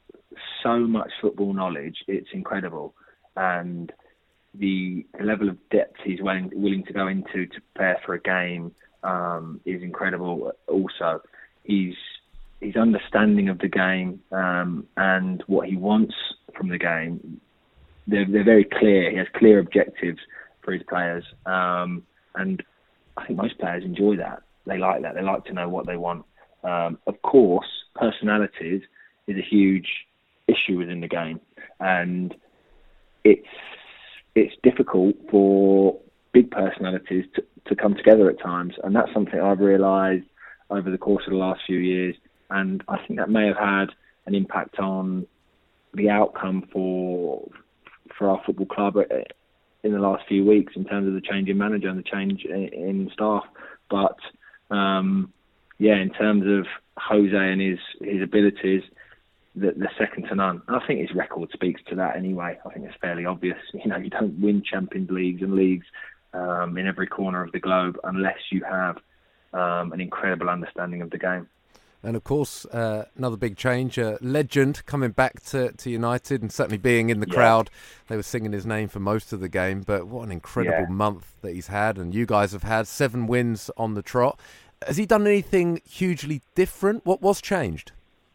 so much football knowledge. It's incredible, and the level of depth he's willing, willing to go into to prepare for a game um, is incredible. Also, he's his understanding of the game um, and what he wants from the game. They're, they're very clear. He has clear objectives for his players, um, and I think most players enjoy that. They like that. They like to know what they want. Um, of course, personalities is a huge issue within the game, and it's it's difficult for big personalities to, to come together at times, and that's something I've realised over the course of the last few years, and I think that may have had an impact on the outcome for for our football club in the last few weeks in terms of the change in manager and the change in, in staff. But um, yeah, in terms of Jose and his, his abilities, they're, they're second to none. And I think his record speaks to that anyway. I think it's fairly obvious. You know, you don't win Champions Leagues and leagues um, in every corner of the globe unless you have um, an incredible understanding of the game. And of course, uh, another big change, uh, legend coming back to, to United and certainly being in the yeah. crowd. They were singing his name for most of the game, but what an incredible yeah. month that he's had, and you guys have had seven wins on the trot. Has he done anything hugely different? What was changed?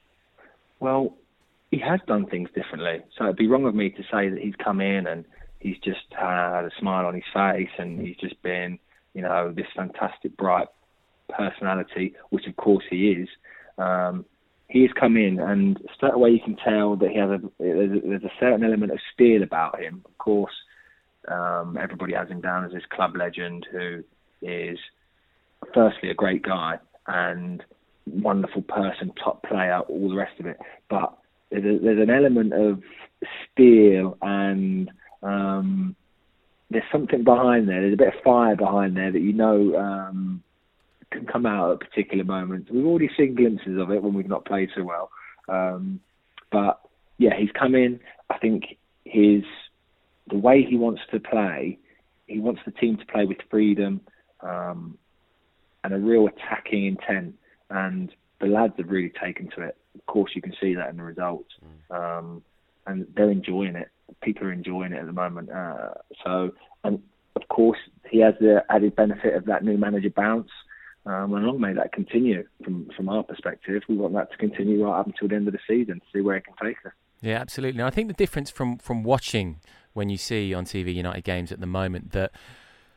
Well, he has done things differently. So it'd be wrong of me to say that he's come in and he's just had a smile on his face and he's just been, you know, this fantastic, bright personality, which of course he is. Um, he has come in, and straight away you can tell that he has a there's, a there's a certain element of steel about him. Of course, um, everybody has him down as this club legend who is firstly a great guy and wonderful person, top player, all the rest of it. But there's, a, there's an element of steel, and um, there's something behind there. There's a bit of fire behind there that you know. Um, can come out at particular moments. We've already seen glimpses of it when we've not played so well. Um, but yeah, he's come in. I think his the way he wants to play, he wants the team to play with freedom um, and a real attacking intent. And the lads have really taken to it. Of course, you can see that in the results. Mm. Um, and they're enjoying it. People are enjoying it at the moment. Uh, so, and of course, he has the added benefit of that new manager bounce. Um, and long may that continue from, from our perspective. We want that to continue right up until the end of the season to see where it can take us. Yeah, absolutely. And I think the difference from, from watching when you see on T V United games at the moment that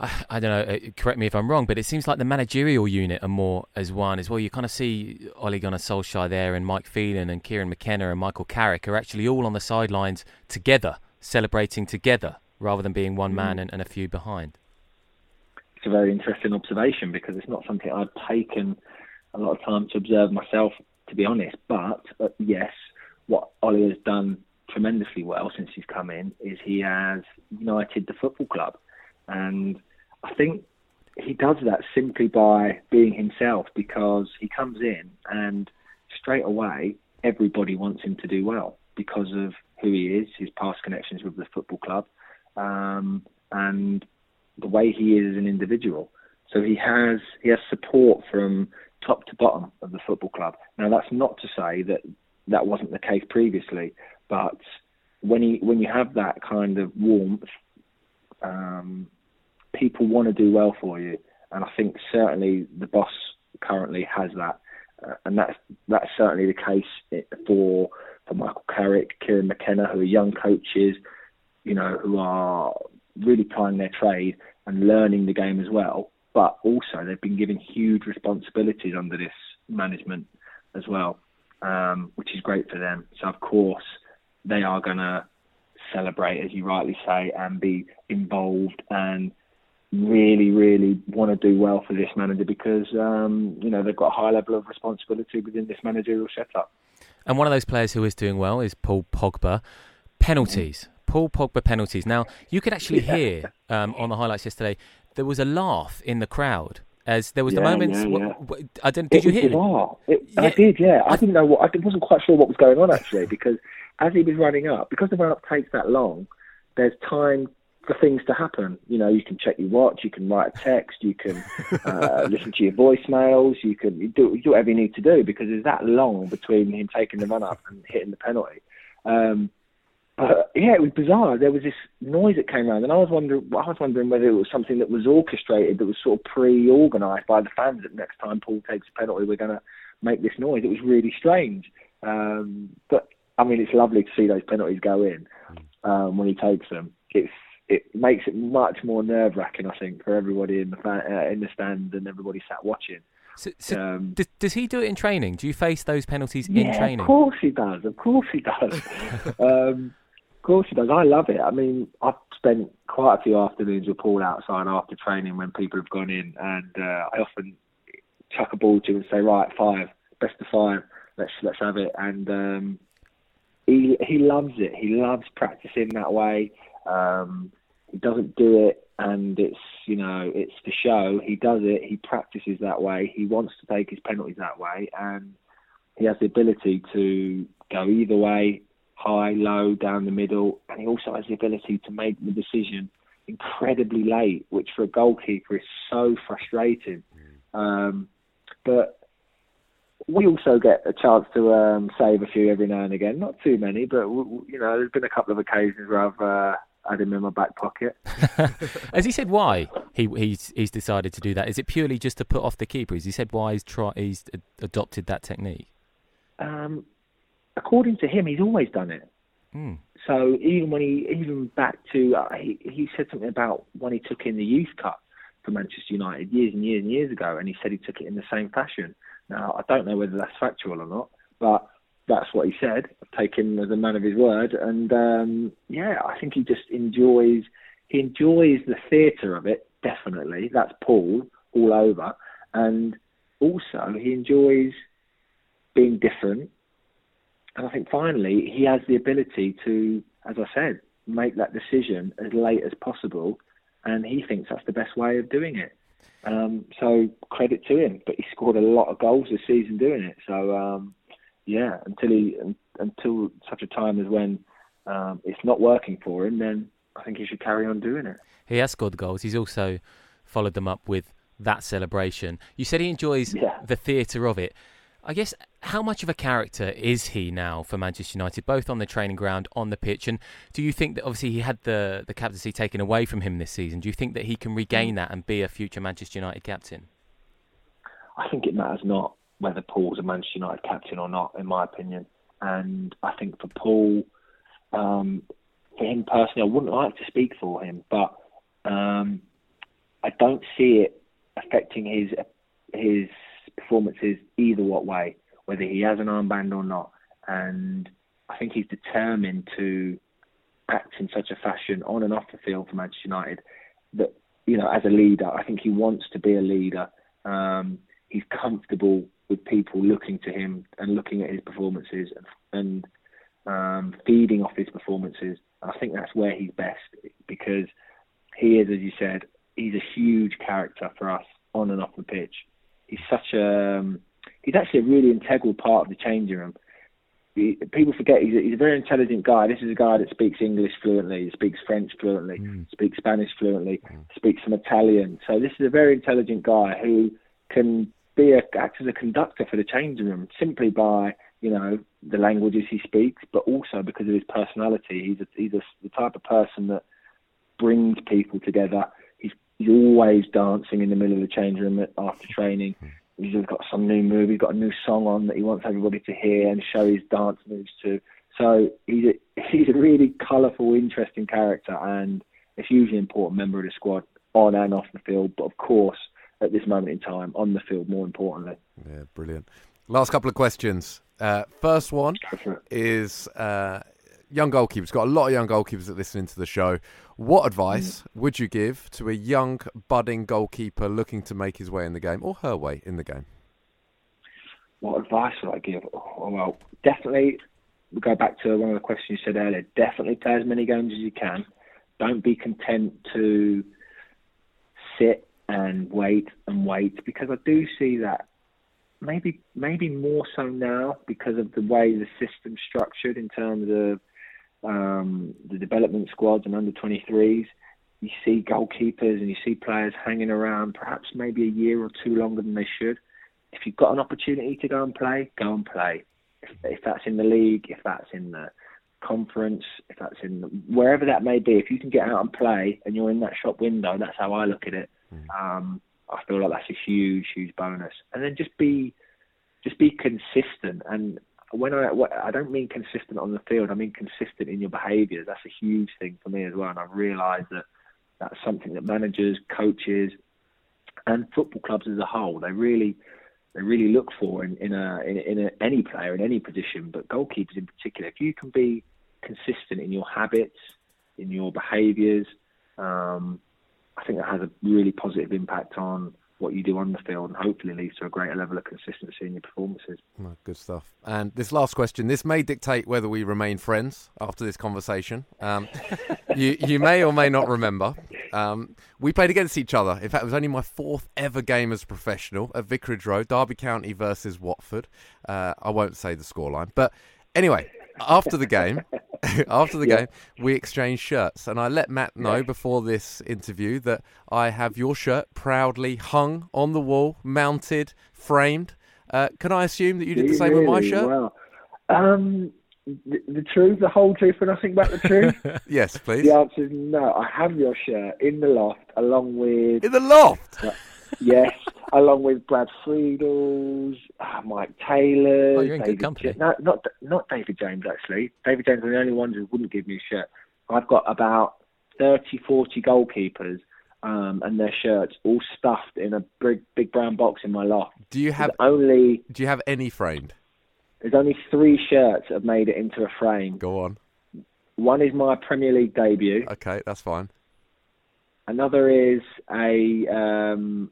I, I don't know, uh, correct me if I'm wrong, but it seems like the managerial unit are more as one as well. You kind of see Ole Gunnar Solskjaer there, and Mike Phelan and Kieran McKenna and Michael Carrick are actually all on the sidelines together, celebrating together, rather than being one man and, and a few behind. It's a very interesting observation, because it's not something I've taken a lot of time to observe myself, to be honest. But uh, yes, what Ole has done tremendously well since he's come in is he has united the football club. And I think he does that simply by being himself, because he comes in and straight away everybody wants him to do well because of who he is, his past connections with the football club, um, and the way he is as an individual. So he has he has support from top to bottom of the football club. Now, that's not to say that that wasn't the case previously, but when he when you have that kind of warmth, Um, people want to do well for you, and I think certainly the boss currently has that, uh, and that's that's certainly the case for for Michael Carrick, Kieran McKenna, who are young coaches, you know, who are really plying their trade and learning the game as well. But also they've been given huge responsibilities under this management as well, um, which is great for them. So of course they are going to celebrate, as you rightly say, and be involved and really, really want to do well for this manager, because um, you know, they've got a high level of responsibility within this managerial setup. And one of those players who is doing well is Paul Pogba. Penalties, Paul Pogba penalties. Now, you could actually yeah. hear um, on the highlights yesterday, there was a laugh in the crowd as there was yeah, the moments. Yeah, yeah. What, what, I didn't. Did it you hear bizarre. it? Yeah. I did, yeah. I didn't know what. I wasn't quite sure what was going on actually, because as he was running up, because the run up takes that long, there's time for things to happen. You know, you can check your watch, you can write a text, you can uh, listen to your voicemails, you can you do, do whatever you need to do, because it's that long between him taking the run up and hitting the penalty. Um, but yeah, it was bizarre. There was this noise that came around, and I was wondering, I was wondering whether it was something that was orchestrated, that was sort of pre-organised by the fans. That next time Paul takes a penalty, we're going to make this noise. It was really strange, um, but I mean, it's lovely to see those penalties go in um, when he takes them. It's it makes it much more nerve-wracking, I think, for everybody in the fan, uh, in the stand and everybody sat watching. So, so um, does, does he do it in training? Do you face those penalties yeah, in training? Of course he does. Of course he does. um, of course he does. I love it. I mean, I've spent quite a few afternoons with Paul outside after training when people have gone in, and uh, I often chuck a ball to him and say, right, five, best of five, let's let's have it. And um, he he loves it. He loves practicing that way. Um, he doesn't do it and it's, you know, it's for show. He does it. He practices that way. He wants to take his penalties that way, and he has the ability to go either way, high, low, down the middle, and he also has the ability to make the decision incredibly late, which for a goalkeeper is so frustrating. Um, but we also get a chance to um, save a few every now and again. Not too many, but you know, there's been a couple of occasions where I've uh, had him in my back pocket. Has he said why he he's he's decided to do that? Is it purely just to put off the keeper? Has he said why he's try, he's adopted that technique? Um, according to him, he's always done it. Mm. So even when he even back to uh, he he said something about when he took in the Youth Cup for Manchester United years and years and years ago, and he said he took it in the same fashion. Now, I don't know whether that's factual or not, but that's what he said. I've taken him as a man of his word. And, um, yeah, I think he just enjoys, he enjoys the theatre of it, definitely. That's Paul, all over. And also, he enjoys being different. And I think, finally, he has the ability to, as I said, make that decision as late as possible. And he thinks that's the best way of doing it. Um, so credit to him, but he scored a lot of goals this season doing it. So um, yeah, until he until such a time as when um, it's not working for him, then I think he should carry on doing it. He has scored goals. He's also followed them up with that celebration. You said he enjoys yeah. the theatre of it. I guess, how much of a character is he now for Manchester United, both on the training ground, on the pitch? And do you think that, obviously, he had the, the captaincy taken away from him this season, do you think that he can regain that and be a future Manchester United captain? I think it matters not whether Paul's a Manchester United captain or not, in my opinion. And I think for Paul, um, for him personally, I wouldn't like to speak for him, but um, don't see it affecting his his performances either what way, whether he has an armband or not. And I think he's determined to act in such a fashion on and off the field for Manchester United that, you know, as a leader, I think he wants to be a leader. Um, he's comfortable with people looking to him and looking at his performances and, and um, feeding off his performances. I think that's where he's best, because he is, as you said, he's a huge character for us on and off the pitch. He's such a, um, he's actually a really integral part of the changing room. He, people forget he's a, he's a very intelligent guy. This is a guy that speaks English fluently, speaks French fluently, mm. speaks Spanish fluently, mm. speaks some Italian. So this is a very intelligent guy who can be a, act as a conductor for the changing room simply by, you know, the languages he speaks, but also because of his personality. He's a, he's a, the type of person that brings people together. He's, he's always dancing in the middle of the changing room after training. He's got some new move. He's got a new song on that he wants everybody to hear and show his dance moves to. So he's a, he's a really colourful, interesting character and a hugely important member of the squad on and off the field. But of course, at this moment in time, on the field, more importantly. Yeah, brilliant. Last couple of questions. Uh, first one is uh, young goalkeepers. Got a lot of young goalkeepers that listen to the show. What advice mm. would you give to a young, budding goalkeeper looking to make his way in the game, or her way in the game? What advice would I give? Oh, well, definitely, we'll go back to one of the questions you said earlier. Definitely play as many games as you can. Don't be content to sit and wait and wait, because I do see that maybe maybe more so now because of the way the system's structured in terms of um, the development squads and under twenty-threes. You see goalkeepers and you see players hanging around perhaps maybe a year or two longer than they should. If you've got an opportunity to go and play, go and play. If, if that's in the league, if that's in the conference, if that's in the, wherever that may be, if you can get out and play and you're in that shop window, that's how I look at it. Um, I feel like that's a huge, huge bonus. And then just be, just be consistent. And when I, I don't mean consistent on the field, I mean consistent in your behaviours. That's a huge thing for me as well. And I've realised that that's something that managers, coaches, and football clubs as a whole, they really, they really look for in, in a, in, in a, any player in any position, but goalkeepers in particular. If you can be consistent in your habits, in your behaviours, um, I think that has a really positive impact on what you do on the field and hopefully leads to a greater level of consistency in your performances. Oh, good stuff. And this last question, this may dictate whether we remain friends after this conversation. Um, you, you may or may not remember, um, we played against each other. In fact, it was only my fourth ever game as a professional at Vicarage Road, Derby County versus Watford. Uh, I won't say the scoreline. But anyway, after the game... After the yeah. game, we exchanged shirts, and I let Matt know yeah. before this interview that I have your shirt proudly hung on the wall, mounted, framed. Uh, can I assume that you did the same really? with my shirt? Well, um, the, the truth, the whole truth, and nothing but the truth? Yes, please. The answer is no. I have your shirt in the loft, along with... In the loft? Uh, yes, along with Brad Friedel's, uh, Mike Taylor's. Oh, you're in David good company. J- no, not not David James, actually. David James was the only one who wouldn't give me a shirt. I've got about thirty, forty goalkeepers um, and their shirts all stuffed in a big, big brown box in my loft. Do you have there's only? Do you have any framed? There's only three shirts that have made it into a frame. Go on. One is my Premier League debut. Okay, that's fine. Another is a... Um,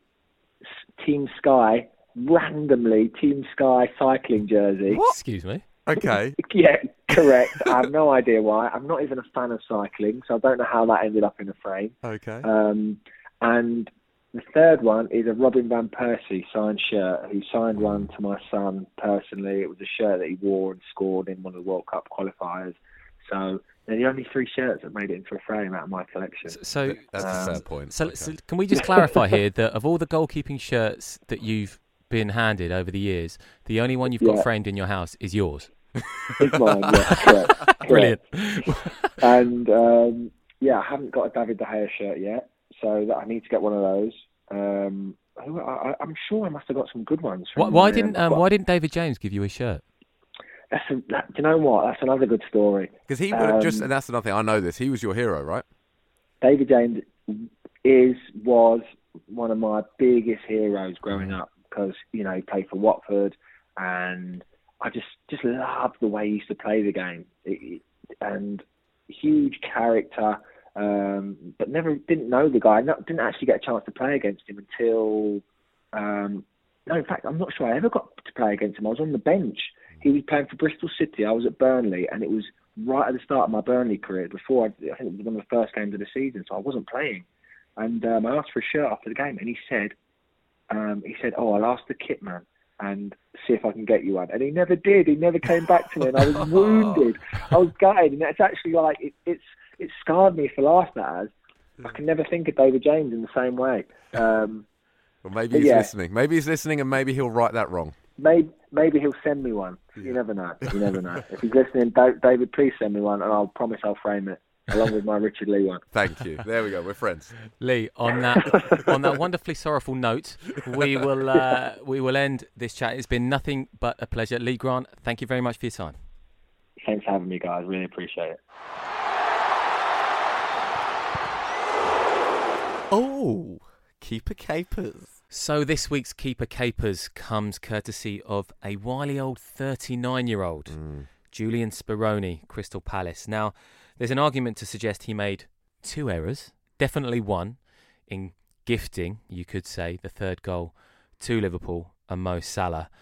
Team Sky, randomly Team Sky cycling jersey. What? Excuse me? Okay. Yeah, correct. I have no idea why. I'm not even a fan of cycling, so I don't know how that ended up in a frame. Okay. Um, and the third one is a Robin Van Persie signed shirt, who signed one to my son personally. It was a shirt that he wore and scored in one of the World Cup qualifiers. So they're the only three shirts that made it into a frame out of my collection. So that's um, a fair point. So, okay. so can we just clarify here that of all the goalkeeping shirts that you've been handed over the years, the only one you've got yeah. framed in your house is yours? It's mine, yeah, correct. correct. Brilliant. And um, yeah, I haven't got a David De Gea shirt yet, so that I need to get one of those. Um, I, I'm sure I must have got some good ones. Why, why didn't um, Why didn't David James give you a shirt? That's a, that, do you know what? That's another good story. Because he would have um, just, and that's another thing, I know this, he was your hero, right? David James is, was, one of my biggest heroes growing up because, you know, he played for Watford and I just, just loved the way he used to play the game. It, and huge character, um, but never didn't know the guy. Not, didn't actually get a chance to play against him until... Um, no, in fact, I'm not sure I ever got to play against him. I was on the bench. He was playing for Bristol City. I was at Burnley, and it was right at the start of my Burnley career. Before, I, I think it was one of the first games of the season, so I wasn't playing. And um, I asked for a shirt after the game, and he said, um, "He said, oh, I'll ask the kit man and see if I can get you one." And he never did. He never came back to me, and I was wounded. I was gutted, and it's actually like it, it's it scarred me for life. That has. I can never think of David James in the same way. Um, well, maybe he's yeah. listening. Maybe he's listening, and maybe he'll right that wrong. Maybe, maybe he'll send me one. You never know. You never know. If he's listening, David, please send me one, and I'll promise I'll frame it along with my Richard Lee one. Thank you. There we go. We're friends. Lee, on that on that wonderfully sorrowful note, we will uh, we will end this chat. It's been nothing but a pleasure. Lee Grant, thank you very much for your time. Thanks for having me, guys. Really appreciate it. Oh, Keeper Capers. So this week's Keeper Capers comes courtesy of a wily old thirty-nine-year-old, mm. Julian Speroni, Crystal Palace. Now, there's an argument to suggest he made two errors, definitely one, in gifting, you could say, the third goal to Liverpool and Mo Salah.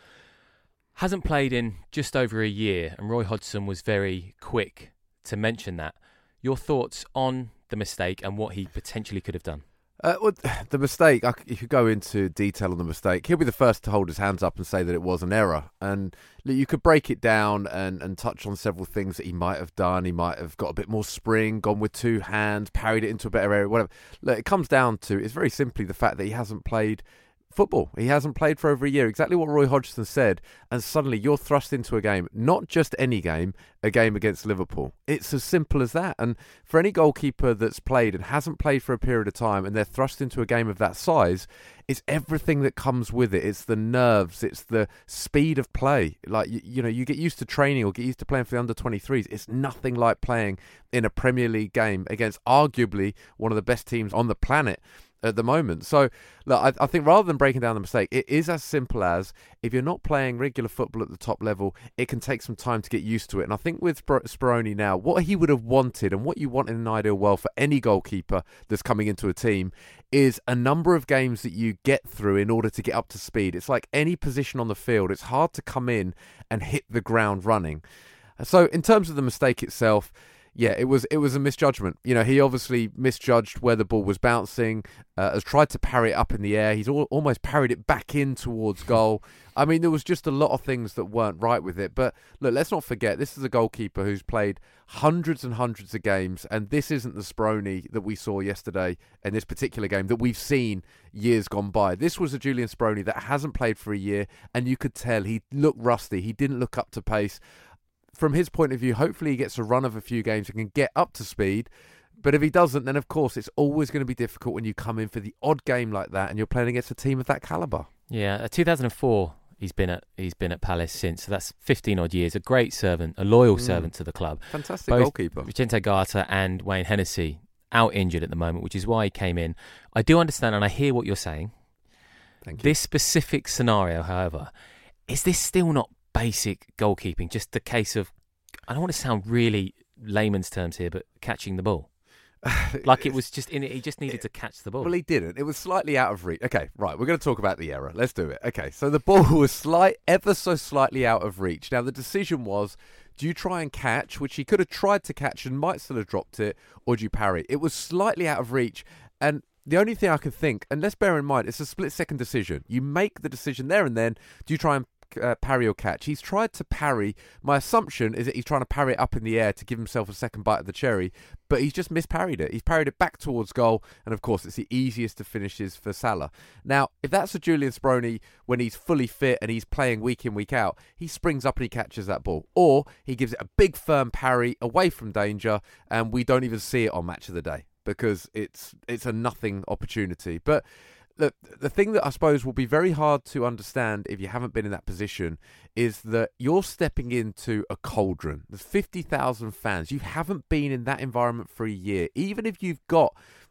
Hasn't played in just over a year, and Roy Hodgson was very quick to mention that. Your thoughts on the mistake and what he potentially could have done? Uh, well, the mistake, I, if you go into detail on the mistake, he'll be the first to hold his hands up and say that it was an error. And you could break it down and, and touch on several things that he might have done. He might have got a bit more spring, gone with two hands, parried it into a better area, whatever. Look, it comes down to, it's very simply the fact that he hasn't played football. He hasn't played for over a year. Exactly what Roy Hodgson said. And suddenly you're thrust into a game, not just any game, a game against Liverpool. It's as simple as that. And for any goalkeeper that's played and hasn't played for a period of time and they're thrust into a game of that size, it's everything that comes with it. It's the nerves. It's the speed of play. Like, you, you know, you get used to training or get used to playing for the under twenty-threes. It's nothing like playing in a Premier League game against arguably one of the best teams on the planet at the moment. So, look, I, I think rather than breaking down the mistake, it is as simple as if you're not playing regular football at the top level, it can take some time to get used to it. And I think with Speroni now, what he would have wanted and what you want in an ideal world for any goalkeeper that's coming into a team is a number of games that you get through in order to get up to speed. It's like any position on the field. It's hard to come in and hit the ground running. So in terms of the mistake itself, yeah, it was it was a misjudgment. You know, he obviously misjudged where the ball was bouncing, uh, has tried to parry it up in the air. He's al- almost parried it back in towards goal. I mean, there was just a lot of things that weren't right with it. But look, let's not forget, this is a goalkeeper who's played hundreds and hundreds of games, and this isn't the Speroni that we saw yesterday in this particular game that we've seen years gone by. This was a Julian Speroni that hasn't played for a year, and you could tell he looked rusty. He didn't look up to pace. From his point of view, hopefully he gets a run of a few games and can get up to speed. But if he doesn't, then of course it's always going to be difficult when you come in for the odd game like that and you're playing against a team of that calibre. Yeah, uh, two thousand four he's been at he's been at Palace since, so that's fifteen odd years. A great servant, a loyal mm. servant to the club. Fantastic Both goalkeeper. Vicente Gata and Wayne Hennessy out injured at the moment, which is why he came in. I do understand and I hear what you're saying. Thank you. This specific scenario, however, is this still not basic goalkeeping? Just the case of, I don't want to sound really layman's terms here, but catching the ball. Like it was just in it, he just needed to catch the ball. Well, he didn't. It was slightly out of reach. Okay, right, we're going to talk about the error. Let's do it. Okay, so the ball was slight, ever so slightly out of reach. Now, the decision was, do you try and catch, which he could have tried to catch and might still have dropped it, or do you parry? It was slightly out of reach, and the only thing I can think, and let's bear in mind, it's a split-second decision. You make the decision there and then, do you try and Uh, parry or catch? He's tried to parry. My assumption is that he's trying to parry it up in the air to give himself a second bite of the cherry, but he's just misparried it. He's parried it back towards goal, and of course it's the easiest of finishes for Salah. Now, if that's a Julian Speroni when he's fully fit and he's playing week in, week out, he springs up and he catches that ball, or he gives it a big firm parry away from danger, and we don't even see it on Match of the Day because it's it's a nothing opportunity. But The, the thing that I suppose will be very hard to understand if you haven't been in that position is that you're stepping into a cauldron. There's fifty thousand fans. You haven't been in that environment for a year. Even if you've got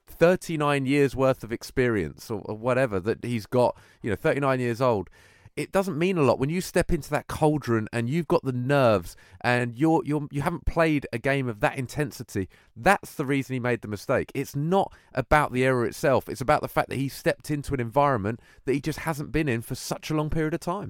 thirty-nine years worth of experience or, or whatever that he's got, you know, thirty-nine years old. It doesn't mean a lot when you step into that cauldron and you've got the nerves and you're you're you haven't played a game of that intensity. That's the reason he made the mistake. It's not about the error itself. It's about the fact that he stepped into an environment that he just hasn't been in for such a long period of time.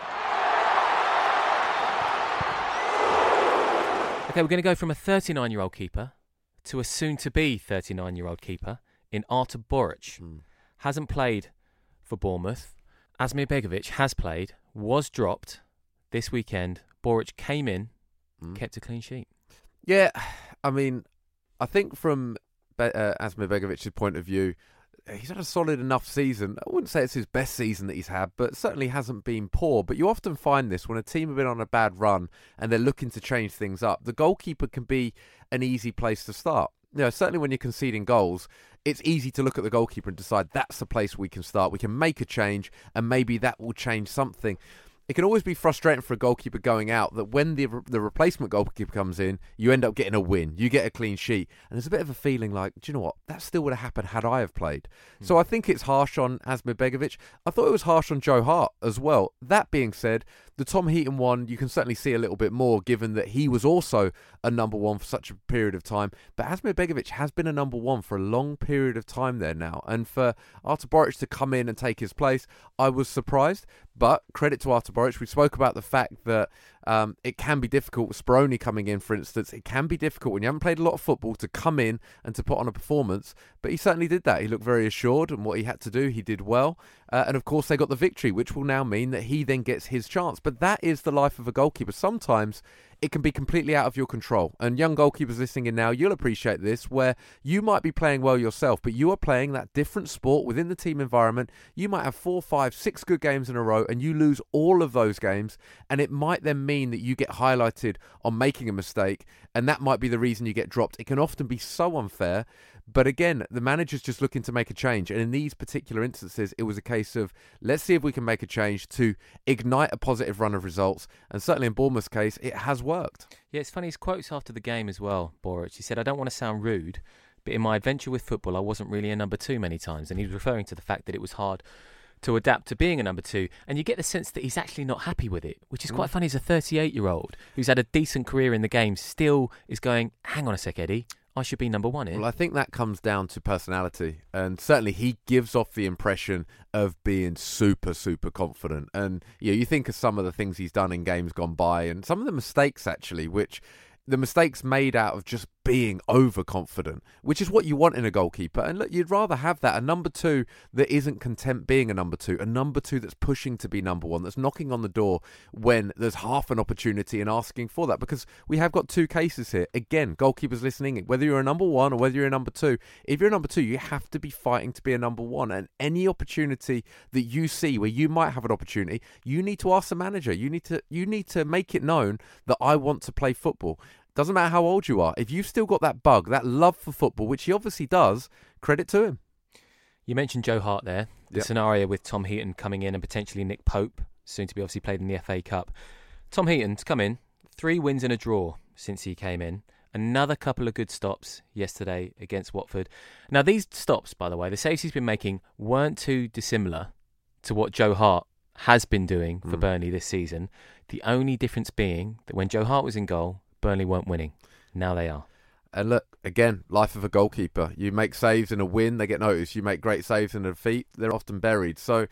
Okay, we're going to go from a thirty-nine-year-old keeper to a soon-to-be thirty-nine-year-old keeper in Artur Boruc. Mm. Hasn't played for Bournemouth. Asmir Begovic has played, was dropped this weekend. Boruc came in, mm. kept a clean sheet. Yeah, I mean, I think from Be- uh, Asmir Begovic's point of view, he's had a solid enough season. I wouldn't say it's his best season that he's had, but certainly hasn't been poor. But you often find this when a team have been on a bad run and they're looking to change things up. The goalkeeper can be an easy place to start. You know, certainly when you're conceding goals, it's easy to look at the goalkeeper and decide that's the place we can start. We can make a change and maybe that will change something. It can always be frustrating for a goalkeeper going out that when the the replacement goalkeeper comes in, you end up getting a win. You get a clean sheet. And there's a bit of a feeling like, do you know what? That still would have happened had I have played. Mm. So I think it's harsh on Asmir Begovic. I thought it was harsh on Joe Hart as well. That being said, the Tom Heaton one, you can certainly see a little bit more given that he was also a number one for such a period of time. But Asmir Begovic has been a number one for a long period of time there now. And for Artur Boruc to come in and take his place, I was surprised. But credit to Artur Boruc. We spoke about the fact that um, it can be difficult with Speroni coming in, for instance. It can be difficult when you haven't played a lot of football to come in and to put on a performance. But he certainly did that. He looked very assured, and what he had to do, he did well. Uh, and of course, they got the victory, which will now mean that he then gets his chance. But that is the life of a goalkeeper. Sometimes it can be completely out of your control. And young goalkeepers listening in now, you'll appreciate this, where you might be playing well yourself, but you are playing that different sport within the team environment. You might have four, five, six good games in a row, and you lose all of those games. And it might then mean that you get highlighted on making a mistake, and that might be the reason you get dropped. It can often be so unfair. But again, the manager's just looking to make a change. And in these particular instances, it was a case of, let's see if we can make a change to ignite a positive run of results. And certainly in Bournemouth's case, it has worked. Yeah, it's funny. His quotes after the game as well, Boruc. He said, I don't want to sound rude, but in my adventure with football, I wasn't really a number two many times. And he was referring to the fact that it was hard to adapt to being a number two. And you get the sense that he's actually not happy with it, which is quite mm. funny. He's a thirty-eight-year-old who's had a decent career in the game, still is going, hang on a sec, Eddie. I should be number one here. Well, I think that comes down to personality. And certainly he gives off the impression of being super, super confident. And you know, you think of some of the things he's done in games gone by and some of the mistakes, actually, which the mistakes made out of just being overconfident, which is what you want in a goalkeeper. And look, you'd rather have that, a number two that isn't content being a number two, a number two that's pushing to be number one, that's knocking on the door when there's half an opportunity and asking for that. Because we have got two cases here. Again, goalkeepers listening, whether you're a number one or whether you're a number two, if you're a number two, you have to be fighting to be a number one. And any opportunity that you see where you might have an opportunity, you need to ask the manager. You need to, you need to make it known that I want to play football. Doesn't matter how old you are. If you've still got that bug, that love for football, which he obviously does, credit to him. You mentioned Joe Hart there. The yep. scenario with Tom Heaton coming in and potentially Nick Pope, soon to be obviously played in the F A Cup. Tom Heaton's come in, three wins and a draw since he came in. Another couple of good stops yesterday against Watford. Now, these stops, by the way, the saves he's been making weren't too dissimilar to what Joe Hart has been doing for mm. Burnley this season. The only difference being that when Joe Hart was in goal, Burnley weren't winning. Now they are. And look, again, life of a goalkeeper. You make saves in a win, they get noticed. You make great saves in a defeat, they're often buried. So,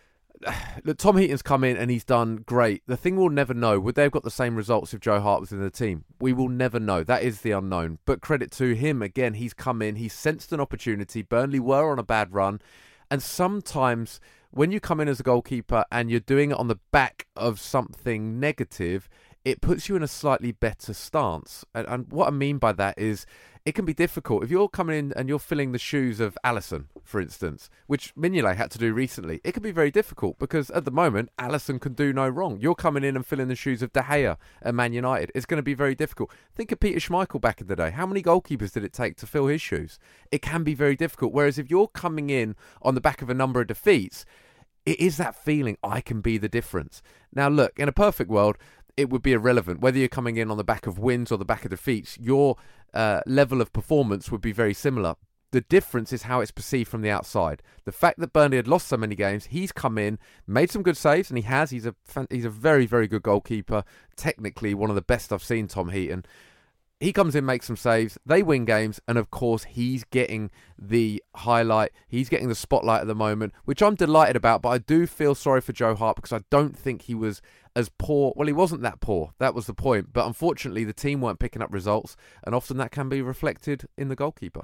look, Tom Heaton's come in and he's done great. The thing we'll never know, would they have got the same results if Joe Hart was in the team? We will never know. That is the unknown. But credit to him, again, he's come in, he's sensed an opportunity. Burnley were on a bad run. And sometimes when you come in as a goalkeeper and you're doing it on the back of something negative, it puts you in a slightly better stance. And, and what I mean by that is it can be difficult. If you're coming in and you're filling the shoes of Alisson, for instance, which Mignolet had to do recently, it can be very difficult because at the moment, Alisson can do no wrong. You're coming in and filling the shoes of De Gea at Man United. It's going to be very difficult. Think of Peter Schmeichel back in the day. How many goalkeepers did it take to fill his shoes? It can be very difficult. Whereas if you're coming in on the back of a number of defeats, it is that feeling, I can be the difference. Now, look, in a perfect world, it would be irrelevant. Whether you're coming in on the back of wins or the back of defeats, your uh, level of performance would be very similar. The The difference is how it's perceived from the outside. The fact that Burnley had lost so many games, he's come in, made some good saves, and he has. He's a he's a very, very good goalkeeper. Technically, one of the best I've seen, Tom Heaton. He comes in, makes some saves, they win games, and of course he's getting the highlight, he's getting the spotlight at the moment, which I'm delighted about, but I do feel sorry for Joe Hart because I don't think he was as poor. Well, he wasn't that poor, that was the point, but unfortunately the team weren't picking up results, and often that can be reflected in the goalkeeper.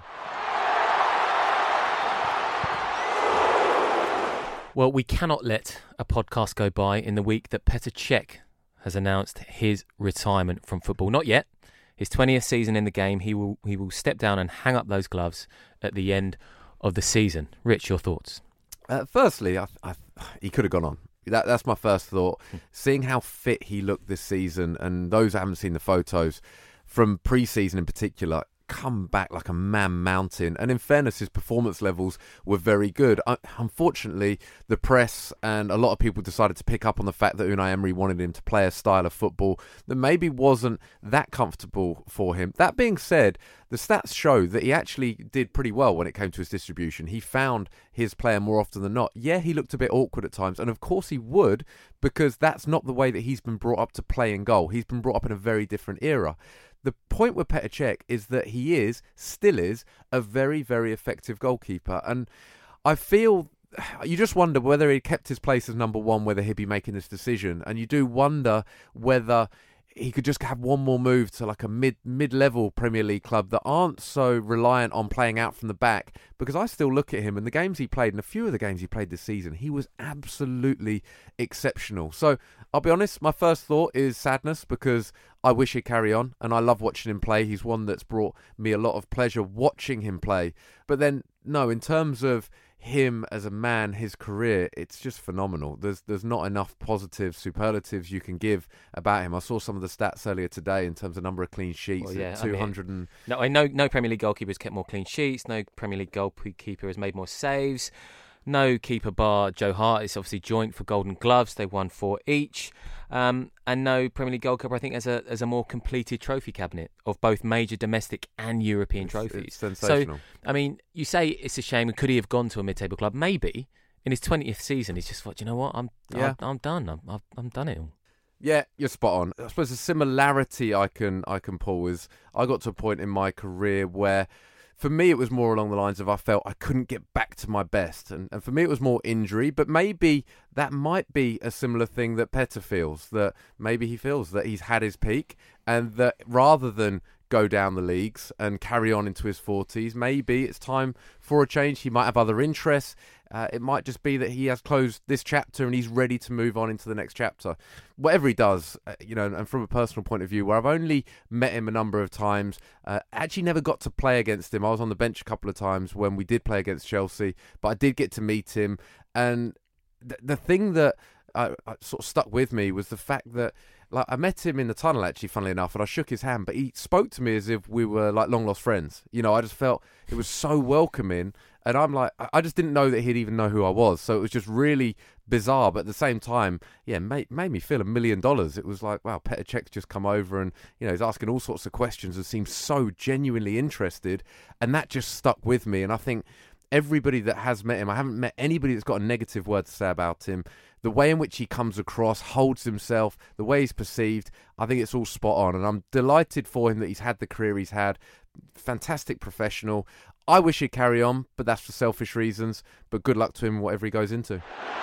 Well, we cannot let a podcast go by in the week that Petr Cech has announced his retirement from football. Not yet. His twentieth season in the game, he will he will step down and hang up those gloves at the end of the season. Rich, your thoughts? Uh, firstly, I, I, he could have gone on. That, that's my first thought. Seeing how fit he looked this season, and those that haven't seen the photos from pre-season in particular, come back like a man mountain. And in fairness, his performance levels were very good. Uh, unfortunately, the press and a lot of people decided to pick up on the fact that Unai Emery wanted him to play a style of football that maybe wasn't that comfortable for him. That being said, the stats show that he actually did pretty well when it came to his distribution. He found his player more often than not. Yeah, he looked a bit awkward at times, and of course he would, because that's not the way that he's been brought up to play in goal. He's been brought up in a very different era. The point with Petr Cech is that he is, still is, a very, very effective goalkeeper. And I feel, you just wonder whether he kept his place as number one, whether he'd be making this decision. And you do wonder whether he could just have one more move to like a mid, mid-level Premier League club that aren't so reliant on playing out from the back. Because I still look at him and the games he played, and a few of the games he played this season, he was absolutely exceptional. So I'll be honest, my first thought is sadness, because I wish he'd carry on, and I love watching him play. He's one that's brought me a lot of pleasure watching him play. But then, no, in terms of him as a man, his career, it's just phenomenal. There's there's not enough positive superlatives you can give about him. I saw some of the stats earlier today in terms of number of clean sheets. Well, yeah, two hundred I mean, and no, I know no Premier League goalkeeper has kept more clean sheets. No Premier League goalkeeper has made more saves. No keeper bar Joe Hart is obviously joint for Golden Gloves. They won four each. Um, and no Premier League goalkeeper, I think, has a, has a more completed trophy cabinet of both major domestic and European it's, trophies. It's sensational. So, I mean, you say it's a shame. Could he have gone to a mid-table club? Maybe. In his twentieth season, he's just thought, you know what, I'm yeah. I'm, I'm done. I'm, I've, I'm done it all. Yeah, you're spot on. I suppose a similarity I can I can pull is I got to a point in my career where, for me, it was more along the lines of I felt I couldn't get back to my best. And, and for me, it was more injury. But maybe that might be a similar thing that Petr feels, that maybe he feels that he's had his peak, and that rather than go down the leagues and carry on into his forties, maybe it's time for a change. He might have other interests. Uh, it might just be that he has closed this chapter and he's ready to move on into the next chapter. Whatever he does, uh, you know, and from a personal point of view, where I've only met him a number of times, uh, actually never got to play against him. I was on the bench a couple of times when we did play against Chelsea, but I did get to meet him. And th- the thing that uh, sort of stuck with me was the fact that, like, I met him in the tunnel, actually, funnily enough, and I shook his hand, but he spoke to me as if we were like long lost friends. You know, I just felt it was so welcoming. And I'm like, I just didn't know that he'd even know who I was. So it was just really bizarre. But at the same time, yeah, made, made me feel a million dollars. It was like, wow, Petr Cech's just come over and, you know, he's asking all sorts of questions and seems so genuinely interested. And that just stuck with me. And I think everybody that has met him, I haven't met anybody that's got a negative word to say about him. The way in which he comes across, holds himself, the way he's perceived, I think it's all spot on. And I'm delighted for him that he's had the career he's had. Fantastic professional. I wish he'd carry on, but that's for selfish reasons. But good luck to him, whatever he goes into.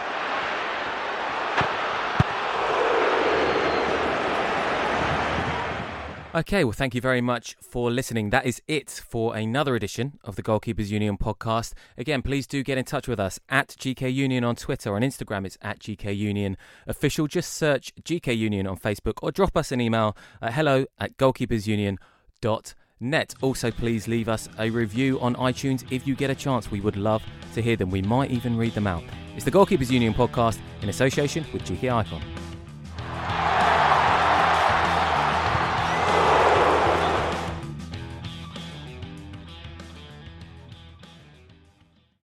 Okay, well, thank you very much for listening. That is it for another edition of the Goalkeepers Union podcast. Again, please do get in touch with us at G K Union on Twitter. On Instagram, it's at G K Union Official. Just search G K Union on Facebook or drop us an email at hello at goalkeepersunion dot net. Also, please leave us a review on iTunes if you get a chance. We would love to hear them. We might even read them out. It's the Goalkeepers Union podcast in association with G K Icon.